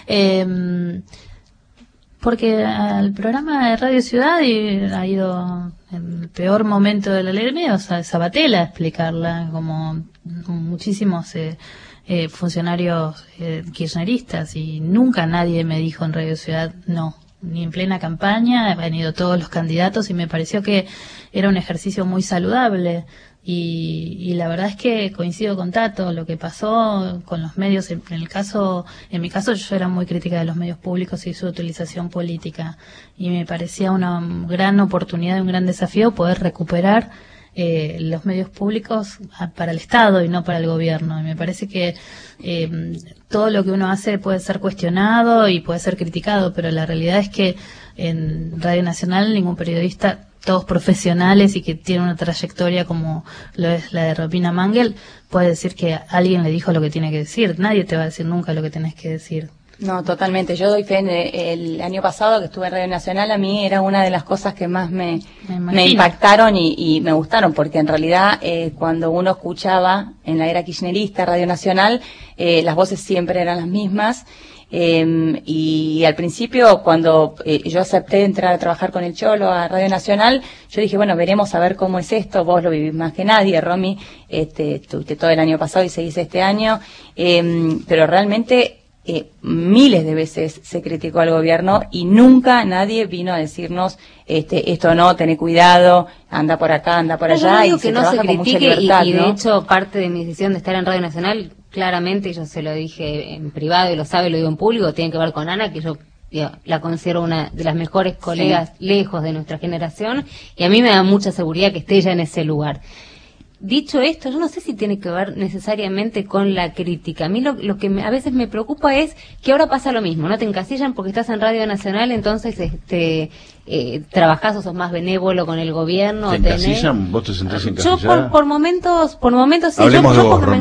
Speaker 13: Porque al programa de Radio Ciudad ha ido en el peor momento de la ley de medios a Sabatella a explicarla, como muchísimos funcionarios kirchneristas, y nunca nadie me dijo en Radio Ciudad no. Ni en plena campaña, han ido todos los candidatos y me pareció que era un ejercicio muy saludable y la verdad es que coincido con Tato, lo que pasó con los medios, en mi caso yo era muy crítica de los medios públicos y su utilización política, y me parecía una gran oportunidad, un gran desafío poder recuperar los medios públicos para el Estado y no para el gobierno. Y me parece que todo lo que uno hace puede ser cuestionado y puede ser criticado, pero la realidad es que en Radio Nacional ningún periodista, todos profesionales y que tienen una trayectoria como lo es la de Romina Mangel, puede decir que alguien le dijo lo que tiene que decir. Nadie te va a decir nunca lo que tenés que decir.
Speaker 12: No, totalmente. Yo doy fe. El año pasado que estuve en Radio Nacional, a mí era una de las cosas que más me impactaron y me gustaron, porque en realidad cuando uno escuchaba en la era kirchnerista Radio Nacional, las voces siempre eran las mismas. Y al principio, cuando yo acepté entrar a trabajar con el Cholo a Radio Nacional, yo dije, bueno, veremos a ver cómo es esto. Vos lo vivís más que nadie, Romy, estuviste todo el año pasado y seguís este año, pero realmente miles de veces se criticó al gobierno y nunca nadie vino a decirnos esto no, tené cuidado, anda por acá, anda por allá.
Speaker 11: Yo digo que no se critique y de hecho parte de mi decisión de estar en Radio Nacional, claramente, yo se lo dije en privado y lo sabe, lo digo en público, tiene que ver con Ana, que yo la considero una de las mejores colegas lejos de nuestra generación, y a mí me da mucha seguridad que esté ella en ese lugar. Dicho esto, yo no sé si tiene que ver necesariamente con la crítica. A mí lo que a veces me preocupa es que ahora pasa lo mismo, no te encasillan porque estás en Radio Nacional, entonces trabajás o sos más benévolo con el gobierno?
Speaker 15: ¿Te encasillan? ¿Vos te sentás encasillada?
Speaker 11: Yo por momentos sí.
Speaker 15: Hablemos de vos,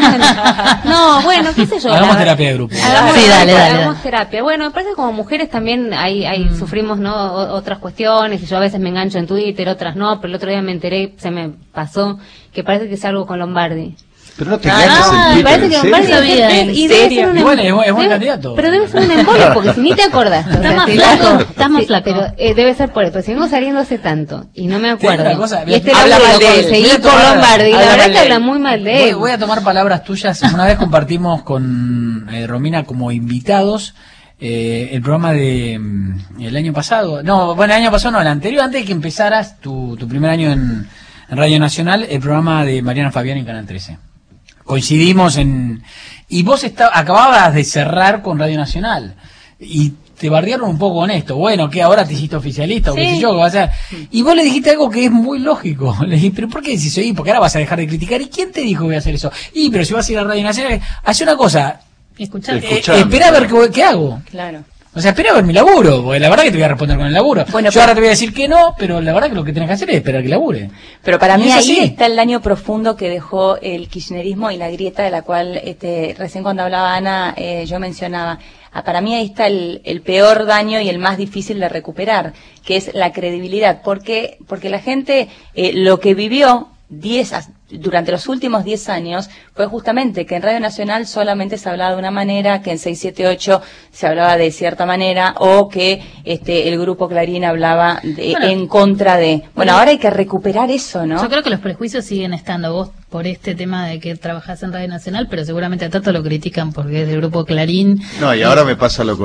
Speaker 11: No, bueno, qué sé yo.
Speaker 14: Hagamos terapia de grupo.
Speaker 11: Hagamos terapia. Bueno, me parece que como mujeres también sufrimos, ¿no? Otras cuestiones, y yo a veces me engancho en Twitter, otras no, pero el otro día me enteré, se me pasó, que parece que es algo con Lombardi.
Speaker 15: Pero no te enganches en Twitter,
Speaker 11: parece que Lombardi
Speaker 14: ¿En serio? Bueno, es buen candidato.
Speaker 11: Pero debe ser un embolio, porque si ni te acordás.
Speaker 13: Estás más flaco.
Speaker 11: Pero debe ser por eso. Pero si vengo saliendo hace tanto y no me acuerdo. Y este
Speaker 14: habla mal de él.
Speaker 11: Conseguí por Lombardi. La verdad que habla muy mal de él.
Speaker 14: Voy a tomar palabras tuyas. Una vez compartimos con Romina como invitados el programa de el año pasado. No, bueno, el año pasado no, el anterior, antes de que empezaras tu primer año en Radio Nacional, el programa de Mariana Fabián en Canal 13. Coincidimos y vos acababas de cerrar con Radio Nacional y te bardearon un poco con esto. Bueno, ¿qué ahora te hiciste oficialista? O qué sé yo, ¿qué vas a hacer? Y vos le dijiste algo que es muy lógico. Le dije, ¿pero por qué decís eso? Porque ahora vas a dejar de criticar. ¿Y quién te dijo que voy a hacer eso? Pero si vas a ir a Radio Nacional, hace una cosa. Espera a ver qué hago.
Speaker 12: Claro.
Speaker 14: O sea, espera a ver mi laburo, porque la verdad que te voy a responder con el laburo. Bueno, yo ahora te voy a decir que no, pero la verdad que lo que tenés que hacer es esperar que labure.
Speaker 12: Pero para mí ahí está el daño profundo que dejó el kirchnerismo y la grieta de la cual recién cuando hablaba Ana yo mencionaba. Para mí ahí está el peor daño y el más difícil de recuperar, que es la credibilidad. Porque la gente lo que vivió durante los últimos 10 años fue justamente que en Radio Nacional solamente se hablaba de una manera, que en 678 se hablaba de cierta manera, o que el grupo Clarín hablaba en contra de... Bueno, ahora hay que recuperar eso, ¿no?
Speaker 13: Yo creo que los prejuicios siguen estando. Vos por este tema de que trabajás en Radio Nacional, pero seguramente a Tato lo critican porque es del grupo Clarín.
Speaker 15: No, y ahora me pasa otra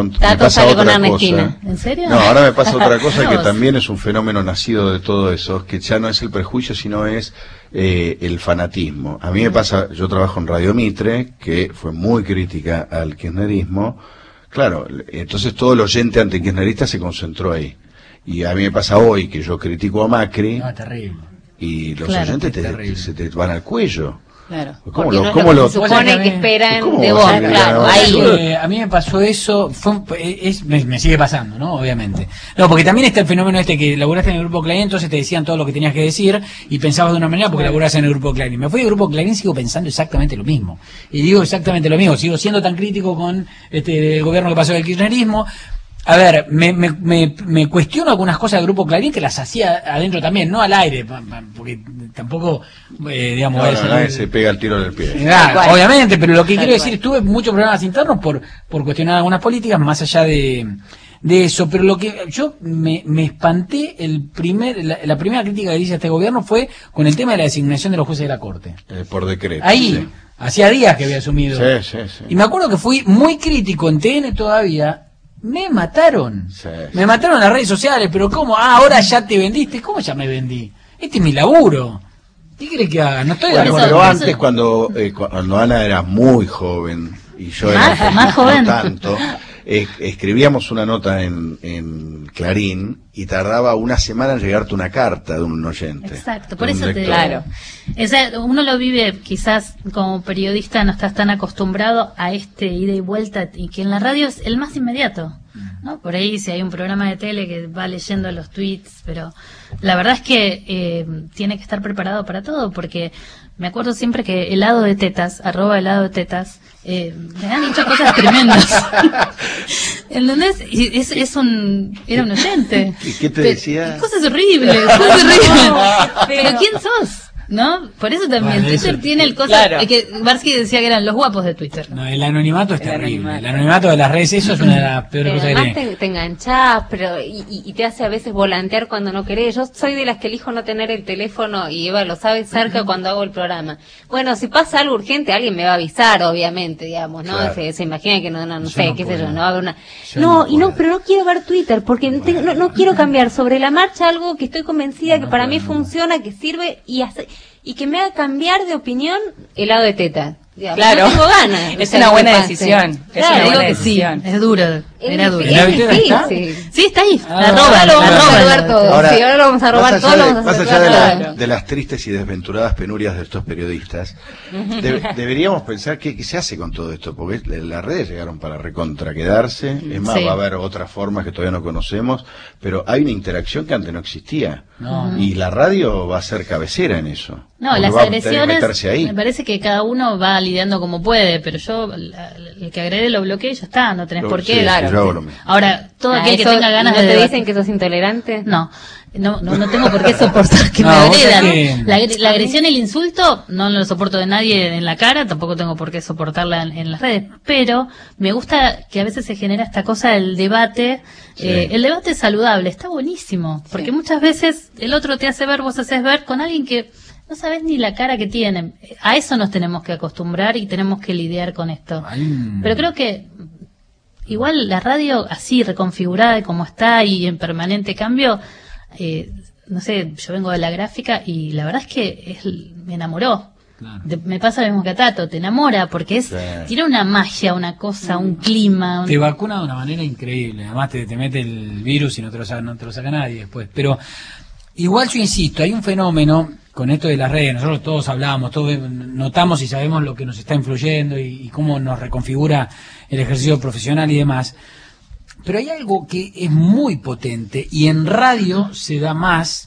Speaker 15: cosa.
Speaker 13: ¿En serio?
Speaker 15: No, ahora me pasa otra cosa que también es un fenómeno nacido de todo eso, que ya no es el prejuicio, sino es el fanatismo. A mí me pasa, yo trabajo en Radio Mitre, que fue muy crítica al kirchnerismo. Claro, entonces todo el oyente antikirchnerista se concentró ahí. Y a mí me pasa hoy que yo critico a Macri.
Speaker 14: No, terrible.
Speaker 15: Y los oyentes se te van al cuello.
Speaker 11: Claro.
Speaker 15: ¿Cómo lo
Speaker 11: se supone que esperan
Speaker 15: de vos?
Speaker 11: Claro, ahí.
Speaker 14: A mí me pasó eso, me sigue pasando, ¿no? Obviamente. No, porque también está el fenómeno que laburaste en el grupo Clarín, entonces te decían todo lo que tenías que decir y pensabas de una manera porque laburaste en el grupo Clarín. Me fui del grupo Clarín, sigo pensando exactamente lo mismo. Y digo exactamente lo mismo, sigo siendo tan crítico con el gobierno que pasó del kirchnerismo. A ver, me cuestiono algunas cosas del grupo Clarín que las hacía adentro también, no al aire, porque tampoco, digamos...
Speaker 15: nadie se pega el tiro en el pie.
Speaker 14: Obviamente, pero lo que quiero decir, tuve muchos problemas internos por cuestionar algunas políticas, más allá de eso, pero lo que yo me espanté, la primera crítica que hice a este gobierno fue con el tema de la designación de los jueces de la Corte.
Speaker 15: Por decreto.
Speaker 14: Ahí, hacía días que había asumido.
Speaker 15: Sí.
Speaker 14: Y me acuerdo que fui muy crítico en TN todavía. Me mataron. Me mataron en las redes sociales, pero ¿cómo? Ahora ya te vendiste. ¿Cómo ya me vendí? Este es mi laburo. ¿Qué crees que haga? No estoy de acuerdo.
Speaker 15: Pero antes, cuando Ana era muy joven y yo era
Speaker 13: más joven.
Speaker 15: No tanto, escribíamos una nota en Clarín y tardaba una semana en llegarte una carta de un oyente.
Speaker 13: Exacto, por eso te digo. Claro. Uno lo vive, quizás como periodista no estás tan acostumbrado a ida y vuelta, y que en la radio es el más inmediato, ¿no? Por ahí si hay un programa de tele que va leyendo los tweets, pero la verdad es que tiene que estar preparado para todo, porque me acuerdo siempre que helado de tetas, @helado de tetas, me han dicho cosas tremendas. ¿Entendés? Era un oyente.
Speaker 15: ¿Y qué te decía?
Speaker 13: Cosas horribles, pero ¿quién sos? ¿No? Por eso también Twitter tiene el cosa que Barsky decía que eran los guapos de Twitter.
Speaker 14: No, el anonimato es terrible. El anonimato de las redes, eso es una de las peores cosas que
Speaker 11: tiene. Además te enganchás, y te hace a veces volantear cuando no querés. Yo soy de las que elijo no tener el teléfono, y Eva lo sabe, cerca cuando hago el programa. Bueno, si pasa algo urgente, alguien me va a avisar, obviamente, digamos, ¿no? Claro. Se imagina que no sé, qué sé yo, no va a haber una... pero no quiero ver Twitter, porque no quiero cambiar sobre la marcha algo que estoy convencida que para mí funciona, que sirve, y que me haga cambiar de opinión helado de teta. Digamos,
Speaker 12: claro,
Speaker 11: no tengo ganas.
Speaker 12: Es una buena decisión.
Speaker 13: Claro, digo que sí, es duro. Era duro.
Speaker 14: ¿En la billetera está?
Speaker 13: Sí, está ahí.
Speaker 11: La roban todo.
Speaker 15: Ahora,
Speaker 11: sí, ahora lo vamos a robar todo.
Speaker 15: Más allá de las tristes y desventuradas penurias de estos periodistas, deberíamos pensar qué se hace con todo esto, porque las redes llegaron para recontra quedarse. Es más, va a haber otras formas que todavía no conocemos, pero hay una interacción que antes no existía. Y la radio va a ser cabecera en eso.
Speaker 13: No, las agresiones, me parece que cada uno va lidiando como puede, pero yo, el que agrede lo bloquee y ya está, no tenés por qué.
Speaker 11: Claro.
Speaker 13: Ahora, todo aquel que tenga ganas
Speaker 11: ¿no
Speaker 13: de...
Speaker 11: te dicen que sos intolerante?
Speaker 13: No tengo por qué soportar que me agredan. La agresión y el insulto no lo soporto de nadie en la cara, tampoco tengo por qué soportarla en las redes, pero me gusta que a veces se genera esta cosa del debate. El debate es saludable, está buenísimo, porque muchas veces el otro te hace ver, vos haces ver con alguien que no sabes ni la cara que tiene. A eso nos tenemos que acostumbrar y tenemos que lidiar con esto. Pero creo que igual la radio así reconfigurada como está y en permanente cambio, no sé, yo vengo de la gráfica y la verdad es que me enamoró. Claro. Me pasa lo mismo que a Tato, te enamora porque tiene una magia, una cosa, un clima.
Speaker 14: Te vacuna de una manera increíble, además te mete el virus y no te lo saca nadie después. Pero igual yo insisto, hay un fenómeno con esto de las redes, nosotros todos hablamos, todos notamos y sabemos lo que nos está influyendo y cómo nos reconfigura el ejercicio profesional y demás. Pero hay algo que es muy potente y en radio se da más,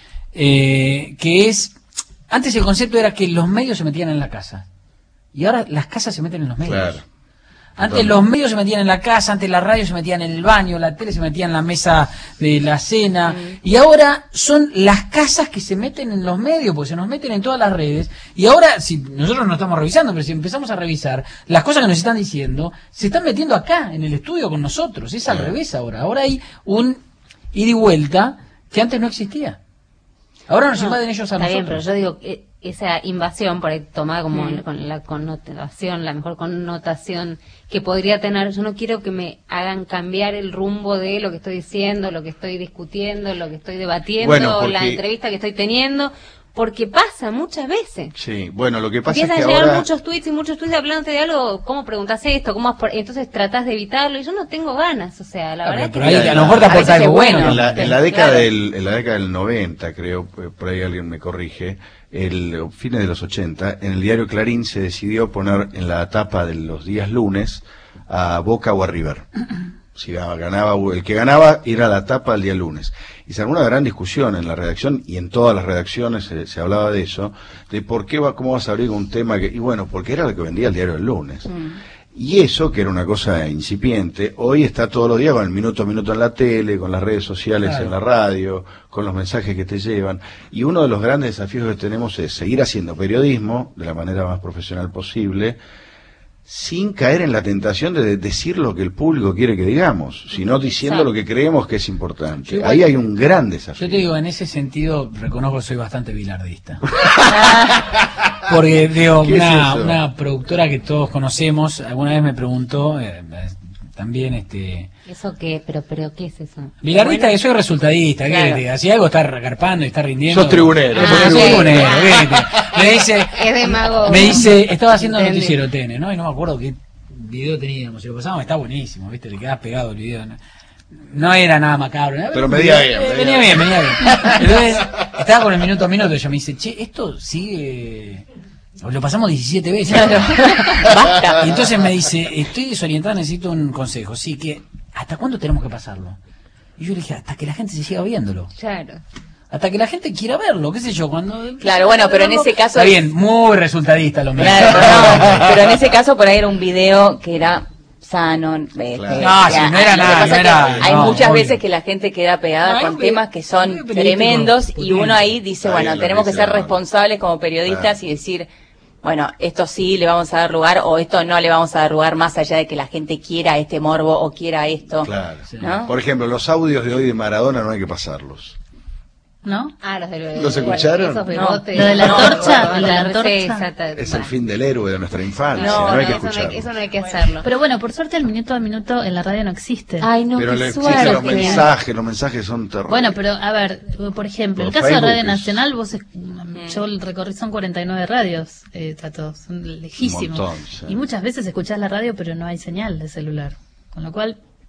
Speaker 14: que es, antes el concepto era que los medios se metían en la casa y ahora las casas se meten en los medios. Claro. Antes los medios se metían en la casa, antes la radio se metía en el baño, la tele se metía en la mesa de la cena, y ahora son las casas que se meten en los medios, porque se nos meten en todas las redes, y ahora, si nosotros no estamos revisando, pero si empezamos a revisar, las cosas que nos están diciendo, se están metiendo acá, en el estudio con nosotros, es al revés ahora. Ahora hay un ida y vuelta que antes no existía. Ahora nos invaden ellos a nosotros.
Speaker 11: Está bien, pero yo digo, esa invasión, por ahí tomada como con la connotación, la mejor connotación que podría tener, yo no quiero que me hagan cambiar el rumbo de lo que estoy diciendo, lo que estoy discutiendo, lo que estoy debatiendo, la entrevista que estoy teniendo, porque pasa muchas veces.
Speaker 15: Sí, bueno, lo que pasa
Speaker 11: Empiezan
Speaker 15: es que
Speaker 11: a llegar
Speaker 15: ahora...
Speaker 11: muchos tweets hablándote de algo, ¿cómo preguntás esto? Entonces tratás de evitarlo, y yo no tengo ganas, o sea, la verdad
Speaker 14: pero
Speaker 11: es que...
Speaker 14: ahí a lo mejor te aporta algo bueno.
Speaker 15: En la década del 90, creo, por ahí alguien me corrige, fines de los 80, en el diario Clarín se decidió poner en la tapa de los días lunes a Boca o a River. Si ganaba, el que ganaba era la tapa del día lunes. Y se armó una gran discusión en la redacción, y en todas las redacciones se hablaba de eso, de cómo vas a abrir un tema y bueno, porque era lo que vendía el diario del lunes. Y eso, que era una cosa incipiente, hoy está todos los días con el minuto a minuto en la tele, con las redes sociales en la radio, con los mensajes que te llevan. Y uno de los grandes desafíos que tenemos es seguir haciendo periodismo de la manera más profesional posible, sin caer en la tentación de decir lo que el público quiere que digamos, sino diciendo lo que creemos que es importante. Ahí hay un gran desafío.
Speaker 14: Yo te digo, en ese sentido, reconozco que soy bastante bilardista. Porque, digo, una productora que todos conocemos, alguna vez me preguntó, también,
Speaker 11: ¿Eso qué? ¿Pero qué es eso?
Speaker 14: Bilardista, que soy resultadista, claro. Que si algo está recarpando y está rindiendo.
Speaker 15: Sos tribunero.
Speaker 14: Tribunero, me dice,
Speaker 11: es demagogo.
Speaker 14: Me dice, estaba haciendo noticiero TN, ¿no? Y no me acuerdo qué video teníamos, si lo pasábamos, está buenísimo, ¿viste? Le quedás pegado el video. No era nada macabro, ¿no?
Speaker 15: Pero venía bien.
Speaker 14: Venía bien. Entonces, estaba con el minuto a minuto y yo me dice, che, esto sigue... Lo pasamos 17 veces.
Speaker 12: Claro. Basta.
Speaker 14: Y entonces me dice, estoy desorientado, necesito un consejo. Sí, que ¿hasta cuándo tenemos que pasarlo? Y yo le dije, hasta que la gente se siga viéndolo.
Speaker 11: Claro.
Speaker 14: Hasta que la gente quiera verlo, qué sé yo, cuando...
Speaker 12: Claro, bueno, pero en ese caso...
Speaker 14: Está bien, muy resultadista lo mismo.
Speaker 12: Claro, pero en ese caso por ahí era un video que era sano.
Speaker 14: Claro. Si no era nada.
Speaker 12: Hay muchas veces que la gente queda pegada con temas que son tremendos y uno ahí dice, bueno, tenemos que ser responsables como periodistas y decir... Bueno, esto sí le vamos a dar lugar o esto no le vamos a dar lugar más allá de que la gente quiera este morbo o quiera esto.
Speaker 15: Claro. ¿No? Por ejemplo, los audios de hoy de Maradona no hay que pasarlos.
Speaker 13: ¿No?
Speaker 15: ¿Los escucharon?
Speaker 11: Lo de
Speaker 13: la torcha.
Speaker 15: Es el fin del héroe de nuestra infancia. No hay que escucharlo.
Speaker 11: Eso no hay que hacerlo.
Speaker 13: Pero bueno, por suerte el minuto a minuto en la radio no existe.
Speaker 11: Ay, no,
Speaker 15: pero
Speaker 11: qué
Speaker 15: existen los mensajes son terribles.
Speaker 13: Bueno, pero a ver, por ejemplo, el caso de Radio Nacional, yo recorrí, son 49 radios, Tato, son lejísimos.
Speaker 15: Un montón, sí.
Speaker 13: Y muchas veces escuchás la radio, pero no hay señal de celular. Con lo cual...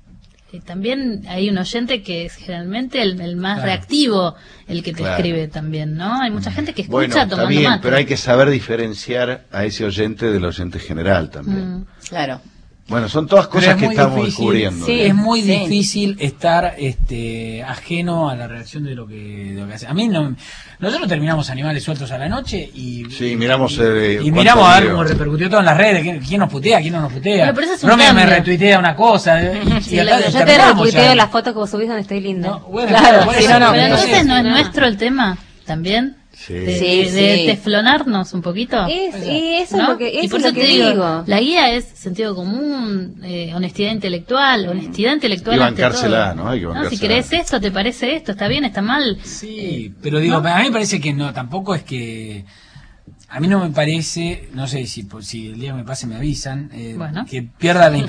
Speaker 13: también hay un oyente que es generalmente el más reactivo, el que te escribe también, ¿no? Hay mucha gente que escucha tomando
Speaker 15: bien,
Speaker 13: mate.
Speaker 15: pero hay que saber diferenciar a ese oyente del oyente general también.
Speaker 12: Claro.
Speaker 15: Bueno, son todas cosas que estamos descubriendo.
Speaker 14: Sí, es muy difícil estar ajeno a la reacción de lo que hace. A mí nosotros terminamos Animales Sueltos a la noche y
Speaker 15: miramos
Speaker 14: a ver cómo repercutió todo en las redes, quién nos putea, quién no nos putea. Romy me retuitea una cosa
Speaker 11: yo te retuiteo las fotos que vos subís donde estoy linda.
Speaker 14: No, bueno,
Speaker 13: claro, pero entonces no es nuestro el tema también.
Speaker 15: De
Speaker 13: teflonarnos un poquito.
Speaker 11: Y eso es lo que,
Speaker 13: y por eso te digo, la guía es sentido común, honestidad intelectual
Speaker 15: y bancársela, ¿no? Hay que bancársela.
Speaker 13: Si querés esto, te parece esto, está bien, está mal.
Speaker 14: Sí, pero digo, a mí me parece que no, tampoco es que... A mí no me parece, no sé si el día que me pase me avisan, que pierda la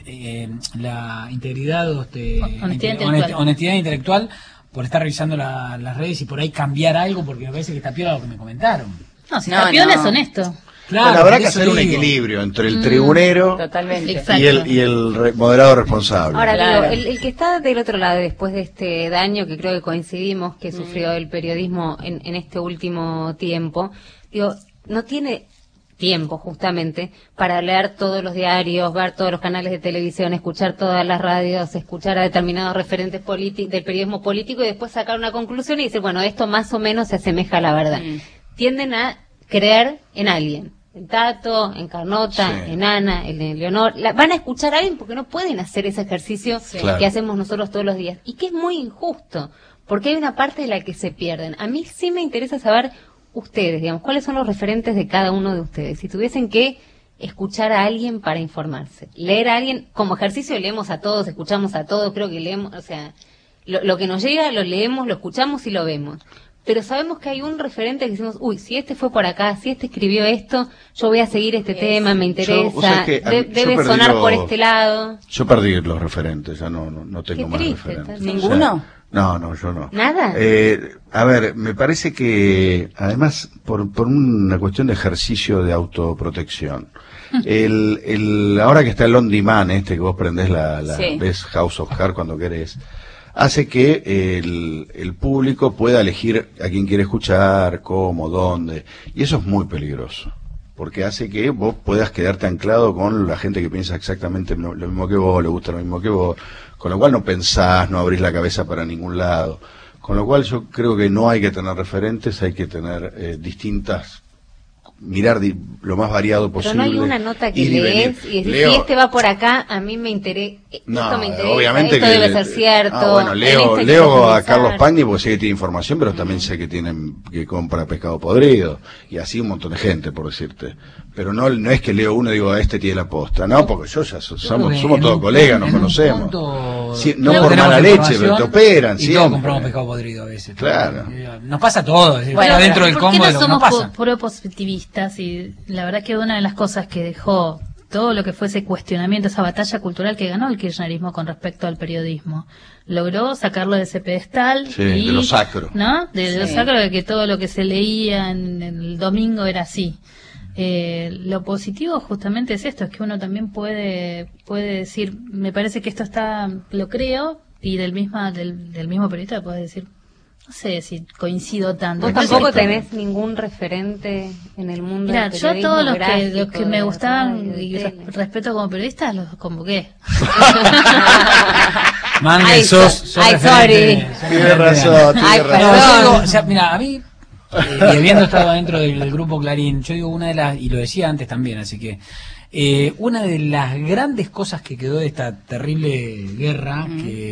Speaker 14: integridad honestidad intelectual por estar revisando las redes y por ahí cambiar algo, porque me parece que está piola lo que me comentaron.
Speaker 13: No, si está piola es honesto.
Speaker 15: Claro, bueno, habrá que hacer un equilibrio entre el tribunero y el moderado responsable.
Speaker 11: Ahora, digo, el que está del otro lado después de este daño que creo que coincidimos que sufrió el periodismo en este último tiempo, digo, no tiene tiempo justamente para leer todos los diarios, ver todos los canales de televisión, escuchar todas las radios, escuchar a determinados referentes del periodismo político y después sacar una conclusión y decir, bueno, esto más o menos se asemeja a la verdad. Tienden a creer en alguien, en Tato, en Carnota, en Ana, en Leonor. Van a escuchar a alguien porque no pueden hacer ese ejercicio que hacemos nosotros todos los días. Y que es muy injusto, porque hay una parte de la que se pierden. A mí sí me interesa saber ustedes, digamos, ¿cuáles son los referentes de cada uno de ustedes? Si tuviesen que escuchar a alguien para informarse, leer a alguien, como ejercicio leemos a todos, escuchamos a todos, creo que leemos, o sea, lo que nos llega lo leemos, lo escuchamos y lo vemos. Pero sabemos que hay un referente que decimos, uy, si este fue por acá, si este escribió esto, yo voy a seguir este tema, me interesa, debe sonar por este lado.
Speaker 15: Yo perdí los referentes, ya no tengo más referentes.
Speaker 11: ¿Ninguno?
Speaker 15: No, yo no.
Speaker 11: ¿Nada?
Speaker 15: A ver, me parece que, además, por una cuestión de ejercicio de autoprotección, ahora que está el on demand, que vos prendés ves House of Cards cuando querés, hace que el público pueda elegir a quién quiere escuchar, cómo, dónde, y eso es muy peligroso, porque hace que vos puedas quedarte anclado con la gente que piensa exactamente lo mismo que vos, le gusta lo mismo que vos, con lo cual no pensás, no abrís la cabeza para ningún lado, con lo cual yo creo que no hay que tener referentes, hay que tener mirar lo más variado posible.
Speaker 11: Pero no hay una nota que lees y decís, si este va por acá, a mí me interesa, esto me interesa,
Speaker 15: obviamente
Speaker 11: esto debe ser cierto.
Speaker 15: Leo a Carlos Pagni porque sé que tiene información, pero también sé que compra pescado podrido, y así un montón de gente, por decirte. Pero no es que leo uno y digo, este tiene la posta, no, porque somos todos colegas, nos conocemos. No por mala leche, pero te operan,
Speaker 14: y todos compramos pescado podrido a veces.
Speaker 15: Claro.
Speaker 14: Nos pasa todo, dentro del combo de lo que nos pasa.
Speaker 13: Positivistas, y la verdad que una de las cosas que dejó todo lo que fue ese cuestionamiento, esa batalla cultural que ganó el kirchnerismo con respecto al periodismo, logró sacarlo de ese pedestal
Speaker 15: de lo sacro,
Speaker 13: ¿no? De lo sacro, de que todo lo que se leía en el domingo era así. Lo positivo justamente es esto, es que uno también puede decir, me parece que esto está, lo creo, y del mismo periodista puedes decir, no sé si coincido tanto.
Speaker 11: ¿Vos tampoco tenés ningún referente en el mundo del periodismo?
Speaker 13: Yo todos los que me gustaban y respeto como periodista los convoqué.
Speaker 14: Mangel, sos
Speaker 11: sorry.
Speaker 15: Tienes razón.
Speaker 14: Mira, a mí, y habiendo estado dentro del grupo Clarín, yo digo una de las, y lo decía antes también, así que una de las grandes cosas que quedó de esta terrible guerra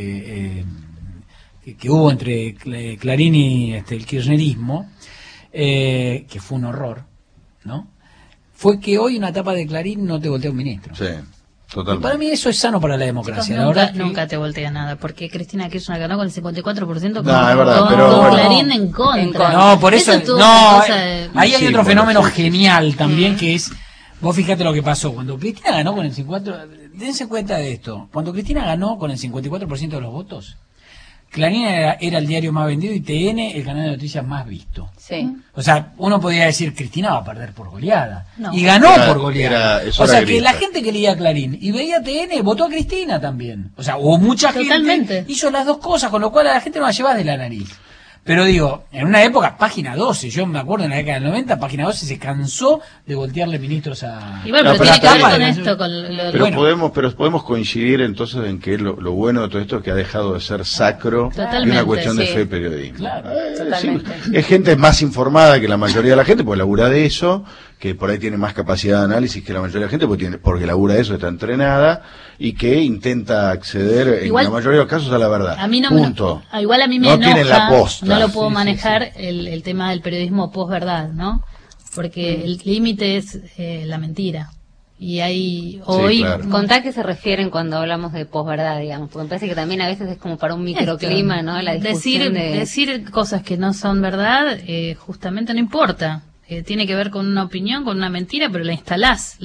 Speaker 14: que hubo entre Clarín y el kirchnerismo, que fue un horror, ¿no? Fue que hoy una etapa de Clarín no te voltea un ministro.
Speaker 15: Sí, totalmente.
Speaker 14: Y para mí eso es sano para la democracia.
Speaker 13: Nunca te voltea nada, porque Cristina Kirchner ganó con el 54% con
Speaker 15: es verdad, pero
Speaker 13: Clarín en contra.
Speaker 14: No, por eso ahí hay otro fenómeno genial también, que es, vos fíjate lo que pasó, cuando Cristina ganó con el 54%, dense cuenta de esto, cuando Cristina ganó con el 54% de los votos, Clarín era el diario más vendido y TN el canal de noticias más visto.
Speaker 12: Sí.
Speaker 14: O sea, uno podría decir, Cristina va a perder por goleada.
Speaker 12: No.
Speaker 14: Y ganó por goleada.
Speaker 15: Eso
Speaker 14: o sea,
Speaker 15: era
Speaker 14: que
Speaker 15: grita.
Speaker 14: la gente que leía Clarín y veía TN votó a Cristina también. O sea, hubo mucha gente hizo las dos cosas, con lo cual a la gente no la llevas de la nariz. Pero digo, en una época, Página 12, yo me acuerdo en la década del 90, Página 12 se cansó de voltearle ministros a...
Speaker 13: Y bueno, pero tiene que ver con esto, con lo
Speaker 15: Pero podemos coincidir entonces en que lo bueno de todo esto es que ha dejado de ser sacro y una cuestión de fe periodismo.
Speaker 14: Claro,
Speaker 15: sí. Es gente más informada que la mayoría de la gente, porque labura de eso, que por ahí tiene más capacidad de análisis que la mayoría de la gente, porque labura de eso, está entrenada, y que intenta acceder,
Speaker 13: Igual,
Speaker 15: en la mayoría de los casos, a la verdad.
Speaker 13: A mí no
Speaker 15: Punto.
Speaker 13: Igual a mí me
Speaker 15: no
Speaker 13: enoja,
Speaker 15: tienen la posta.
Speaker 13: no lo puedo manejar el tema del periodismo posverdad, ¿no? Porque el límite es la mentira. Y hay hoy...
Speaker 15: claro.
Speaker 11: Contá a qué se refieren cuando hablamos de posverdad, digamos, porque me parece que también a veces es como para un microclima, ¿no? La discusión
Speaker 13: decir cosas que no son verdad, justamente no importa. Tiene que ver con una opinión, con una mentira, pero la instalás.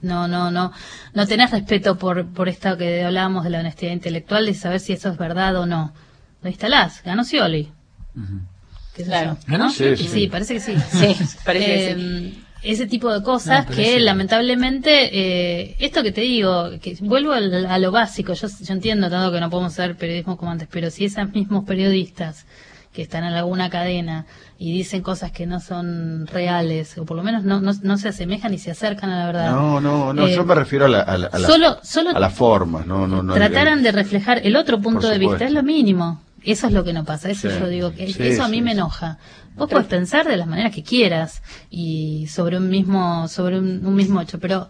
Speaker 13: No tenés respeto por esto que hablábamos de la honestidad intelectual, de saber si eso es verdad o no. Lo instalás. Ganó Scioli.
Speaker 12: Claro.
Speaker 13: ¿No?
Speaker 15: Sí,
Speaker 13: parece que sí.
Speaker 12: Sí, parece que sí.
Speaker 13: Ese tipo de cosas que lamentablemente, esto que te digo, que vuelvo a lo básico, yo entiendo todo que no podemos hacer periodismo como antes, pero si esos mismos periodistas que están en alguna cadena y dicen cosas que no son reales, o por lo menos no se asemejan y se acercan a la verdad.
Speaker 15: No, yo me refiero a la forma.
Speaker 13: Trataran de reflejar el otro punto de vista, es lo mínimo. Eso es lo que no pasa, eso yo digo, que eso a mí me enoja. Vos podés pensar de las maneras que quieras y sobre un mismo hecho, pero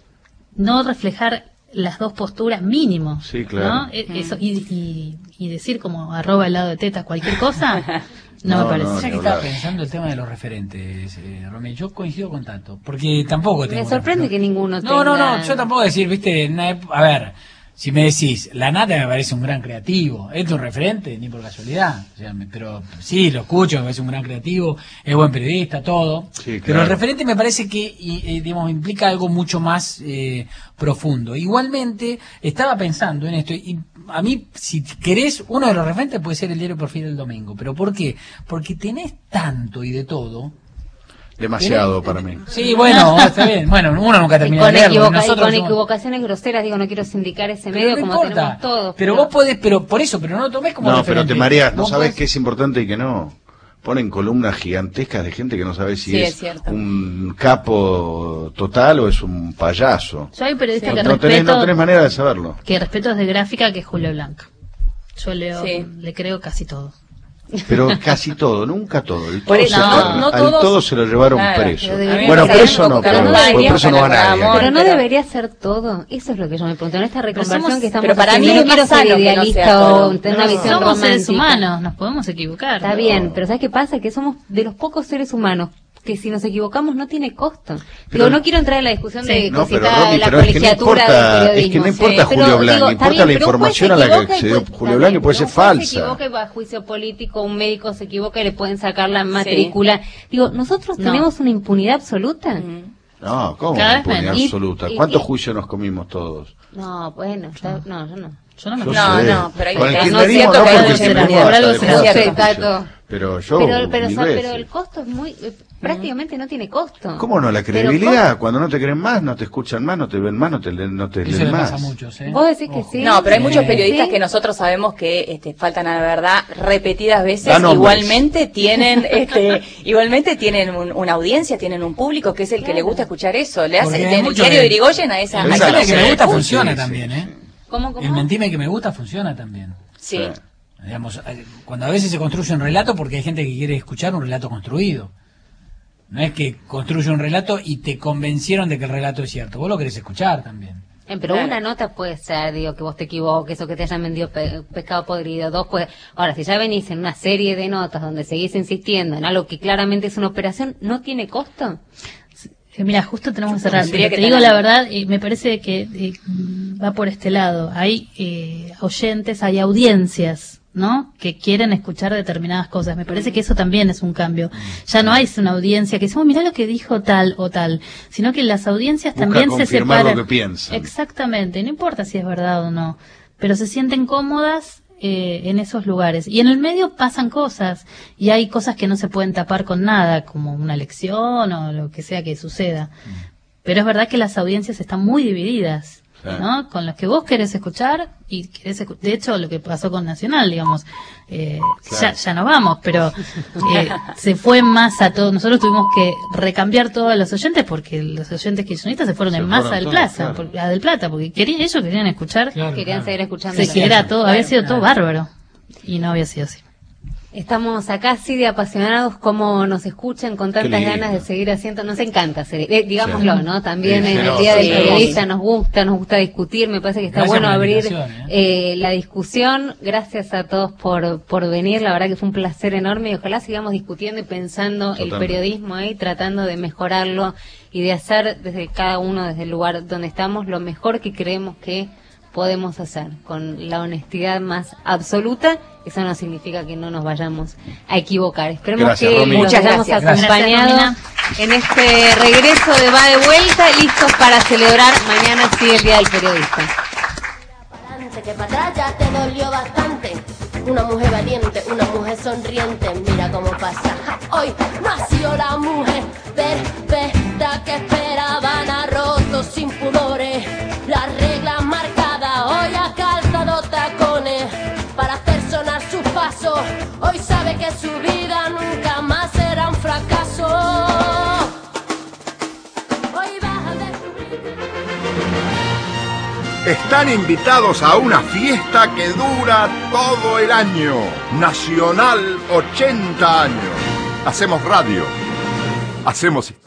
Speaker 13: no reflejar las dos posturas mínimo.
Speaker 15: Sí, claro.
Speaker 13: ¿no? Eso, y decir como @helado de tetas cualquier cosa, no me parece.
Speaker 14: Ya que estaba pensando el tema de los referentes, Romy, yo coincido con Tato, porque tampoco tengo...
Speaker 11: Me sorprende que ninguno tenga...
Speaker 14: No, yo tampoco decir, viste, a ver... Si me decís, la Nata me parece un gran creativo, ¿es un referente? Ni por casualidad. O sea, pero sí, lo escucho, me parece un gran creativo, es buen periodista, todo. Sí, claro. Pero el referente me parece que, digamos, implica algo mucho más profundo. Igualmente, estaba pensando en esto, y a mí, si querés, uno de los referentes puede ser el diario Porfirio del Domingo. ¿Pero por qué? Porque tenés tanto y de todo...
Speaker 15: Demasiado para mí.
Speaker 14: Sí, bueno, está bien. Bueno, uno nunca termina de leerlo.
Speaker 11: Con equivocaciones groseras, digo, no quiero sindicar ese medio como tenemos todos.
Speaker 14: Pero vos podés, pero no lo tomés como referente.
Speaker 15: No, pero te mareás, no sabés qué es importante y qué no. Ponen columnas gigantescas de gente que no sabe si es un capo total o es un payaso.
Speaker 13: Yo hay periodistas que
Speaker 15: no tenés manera de saberlo.
Speaker 13: Que respeto desde Gráfica, que es Julio Blanco. Yo le creo casi todo.
Speaker 15: Pero casi todo, nunca todo. El
Speaker 12: todo,
Speaker 15: todo se lo llevaron preso.
Speaker 11: Bueno,
Speaker 15: preso no, pero preso no va nadie.
Speaker 11: Pero no debería ser todo. Eso es lo que yo me pregunto. En esta reconversión que estamos
Speaker 12: pero para
Speaker 11: haciendo,
Speaker 12: mí
Speaker 11: no quiero ser idealista o tener una visión
Speaker 13: somos seres
Speaker 11: romántica.
Speaker 13: humanos, nos podemos equivocar.
Speaker 11: Está bien, pero ¿sabes qué pasa? Que somos de los pocos seres humanos que si nos equivocamos no tiene costo. Pero no quiero entrar en la discusión de la colegiatura del periodismo.
Speaker 15: Es que no importa Julio Blanco, importa la información a la que se dio Julio Blanco, puede ser falsa.
Speaker 11: Se equivoca y va a juicio político, un médico se equivoca y le pueden sacar la matrícula. Digo, ¿nosotros tenemos una impunidad absoluta?
Speaker 15: No, ¿cómo impunidad absoluta? ¿Cuántos juicios nos comimos todos?
Speaker 11: No, bueno, no, yo no.
Speaker 13: Yo no me
Speaker 12: No, pero hay
Speaker 15: con el
Speaker 12: no es
Speaker 15: kirchnerismo
Speaker 12: cierto
Speaker 15: no,
Speaker 12: que
Speaker 15: porque
Speaker 12: no
Speaker 15: siempre
Speaker 12: por algo
Speaker 15: hubo
Speaker 12: se
Speaker 15: hasta
Speaker 11: Tato.
Speaker 15: Pero yo
Speaker 11: pero el costo es muy prácticamente no tiene costo.
Speaker 15: ¿Cómo no? La credibilidad, cuando no te creen más, no te escuchan más, no te ven más, no te leen más.
Speaker 14: Pasa a muchos,
Speaker 11: Vos decís que sí.
Speaker 12: No, pero hay muchos periodistas que nosotros sabemos que faltan a la verdad repetidas veces, igualmente tienen una audiencia, tienen un público que es el que le gusta escuchar eso. Le hace el diario de Irigoyen a esa.
Speaker 14: El mentime que me gusta funciona también,
Speaker 11: ¿Cómo?
Speaker 14: El mentime que me gusta funciona también.
Speaker 12: Sí.
Speaker 14: Digamos, cuando a veces se construye un relato porque hay gente que quiere escuchar un relato construido. No es que construye un relato y te convencieron de que el relato es cierto. Vos lo querés escuchar también.
Speaker 11: Pero una nota puede ser, digo, que vos te equivoques o que te hayan vendido pescado podrido. Dos puede... Ahora, si ya venís en una serie de notas donde seguís insistiendo en algo que claramente es una operación, ¿no tiene costo?
Speaker 13: Mira, justo tenemos que cerrar. Te digo la verdad, me parece que va por este lado. Hay oyentes, hay audiencias, ¿no? Que quieren escuchar determinadas cosas. Me parece que eso también es un cambio. Ya no hay una audiencia que dice, mirá lo que dijo tal o tal, sino que las audiencias también se separan.
Speaker 15: Lo que piensan.
Speaker 13: Exactamente, no importa si es verdad o no, pero se sienten cómodas en esos lugares. Y en el medio pasan cosas, y hay cosas que no se pueden tapar con nada, como una elección o lo que sea que suceda. Pero es verdad que las audiencias están muy divididas, ¿no? Con los que vos querés escuchar y de hecho lo que pasó con Nacional, digamos, ya nos vamos, pero se fue más a todo. Nosotros tuvimos que recambiar todos los oyentes porque los oyentes kirchneristas se fueron en masa del Plaza, a Del Plata, porque ellos querían escuchar,
Speaker 11: querían seguir escuchando.
Speaker 13: Había sido todo bárbaro y no había sido así.
Speaker 11: Estamos acá así de apasionados, como nos escuchan con tantas ganas de seguir haciendo, nos encanta seguir, digámoslo, ¿no? También en el Día del Periodista nos gusta discutir, me parece que está bueno abrir la discusión. Gracias a todos por venir, la verdad que fue un placer enorme y ojalá sigamos discutiendo y pensando el periodismo ahí, tratando de mejorarlo y de hacer desde cada uno, desde el lugar donde estamos, lo mejor que creemos que podemos hacer, con la honestidad más absoluta. Eso no significa que no nos vayamos a equivocar. Esperemos que nos hayamos acompañado en este regreso de Va de Vuelta, listos para celebrar mañana sí el Día del Periodista.
Speaker 16: Que para atrás ya te dolió bastante. Una mujer valiente, una mujer sonriente, mira cómo pasa. Hoy nació la mujer perfecta que esperaban, ha roto sin pudores las reglas marcadas, hoy ha calzado tacones para hacer sonar sus pasos. Hoy sabe que su vida nunca más será un fracaso. Hoy vas a descubrir.
Speaker 10: Están invitados a una fiesta que dura todo el año. Nacional 80 años. Hacemos radio. Hacemos historia.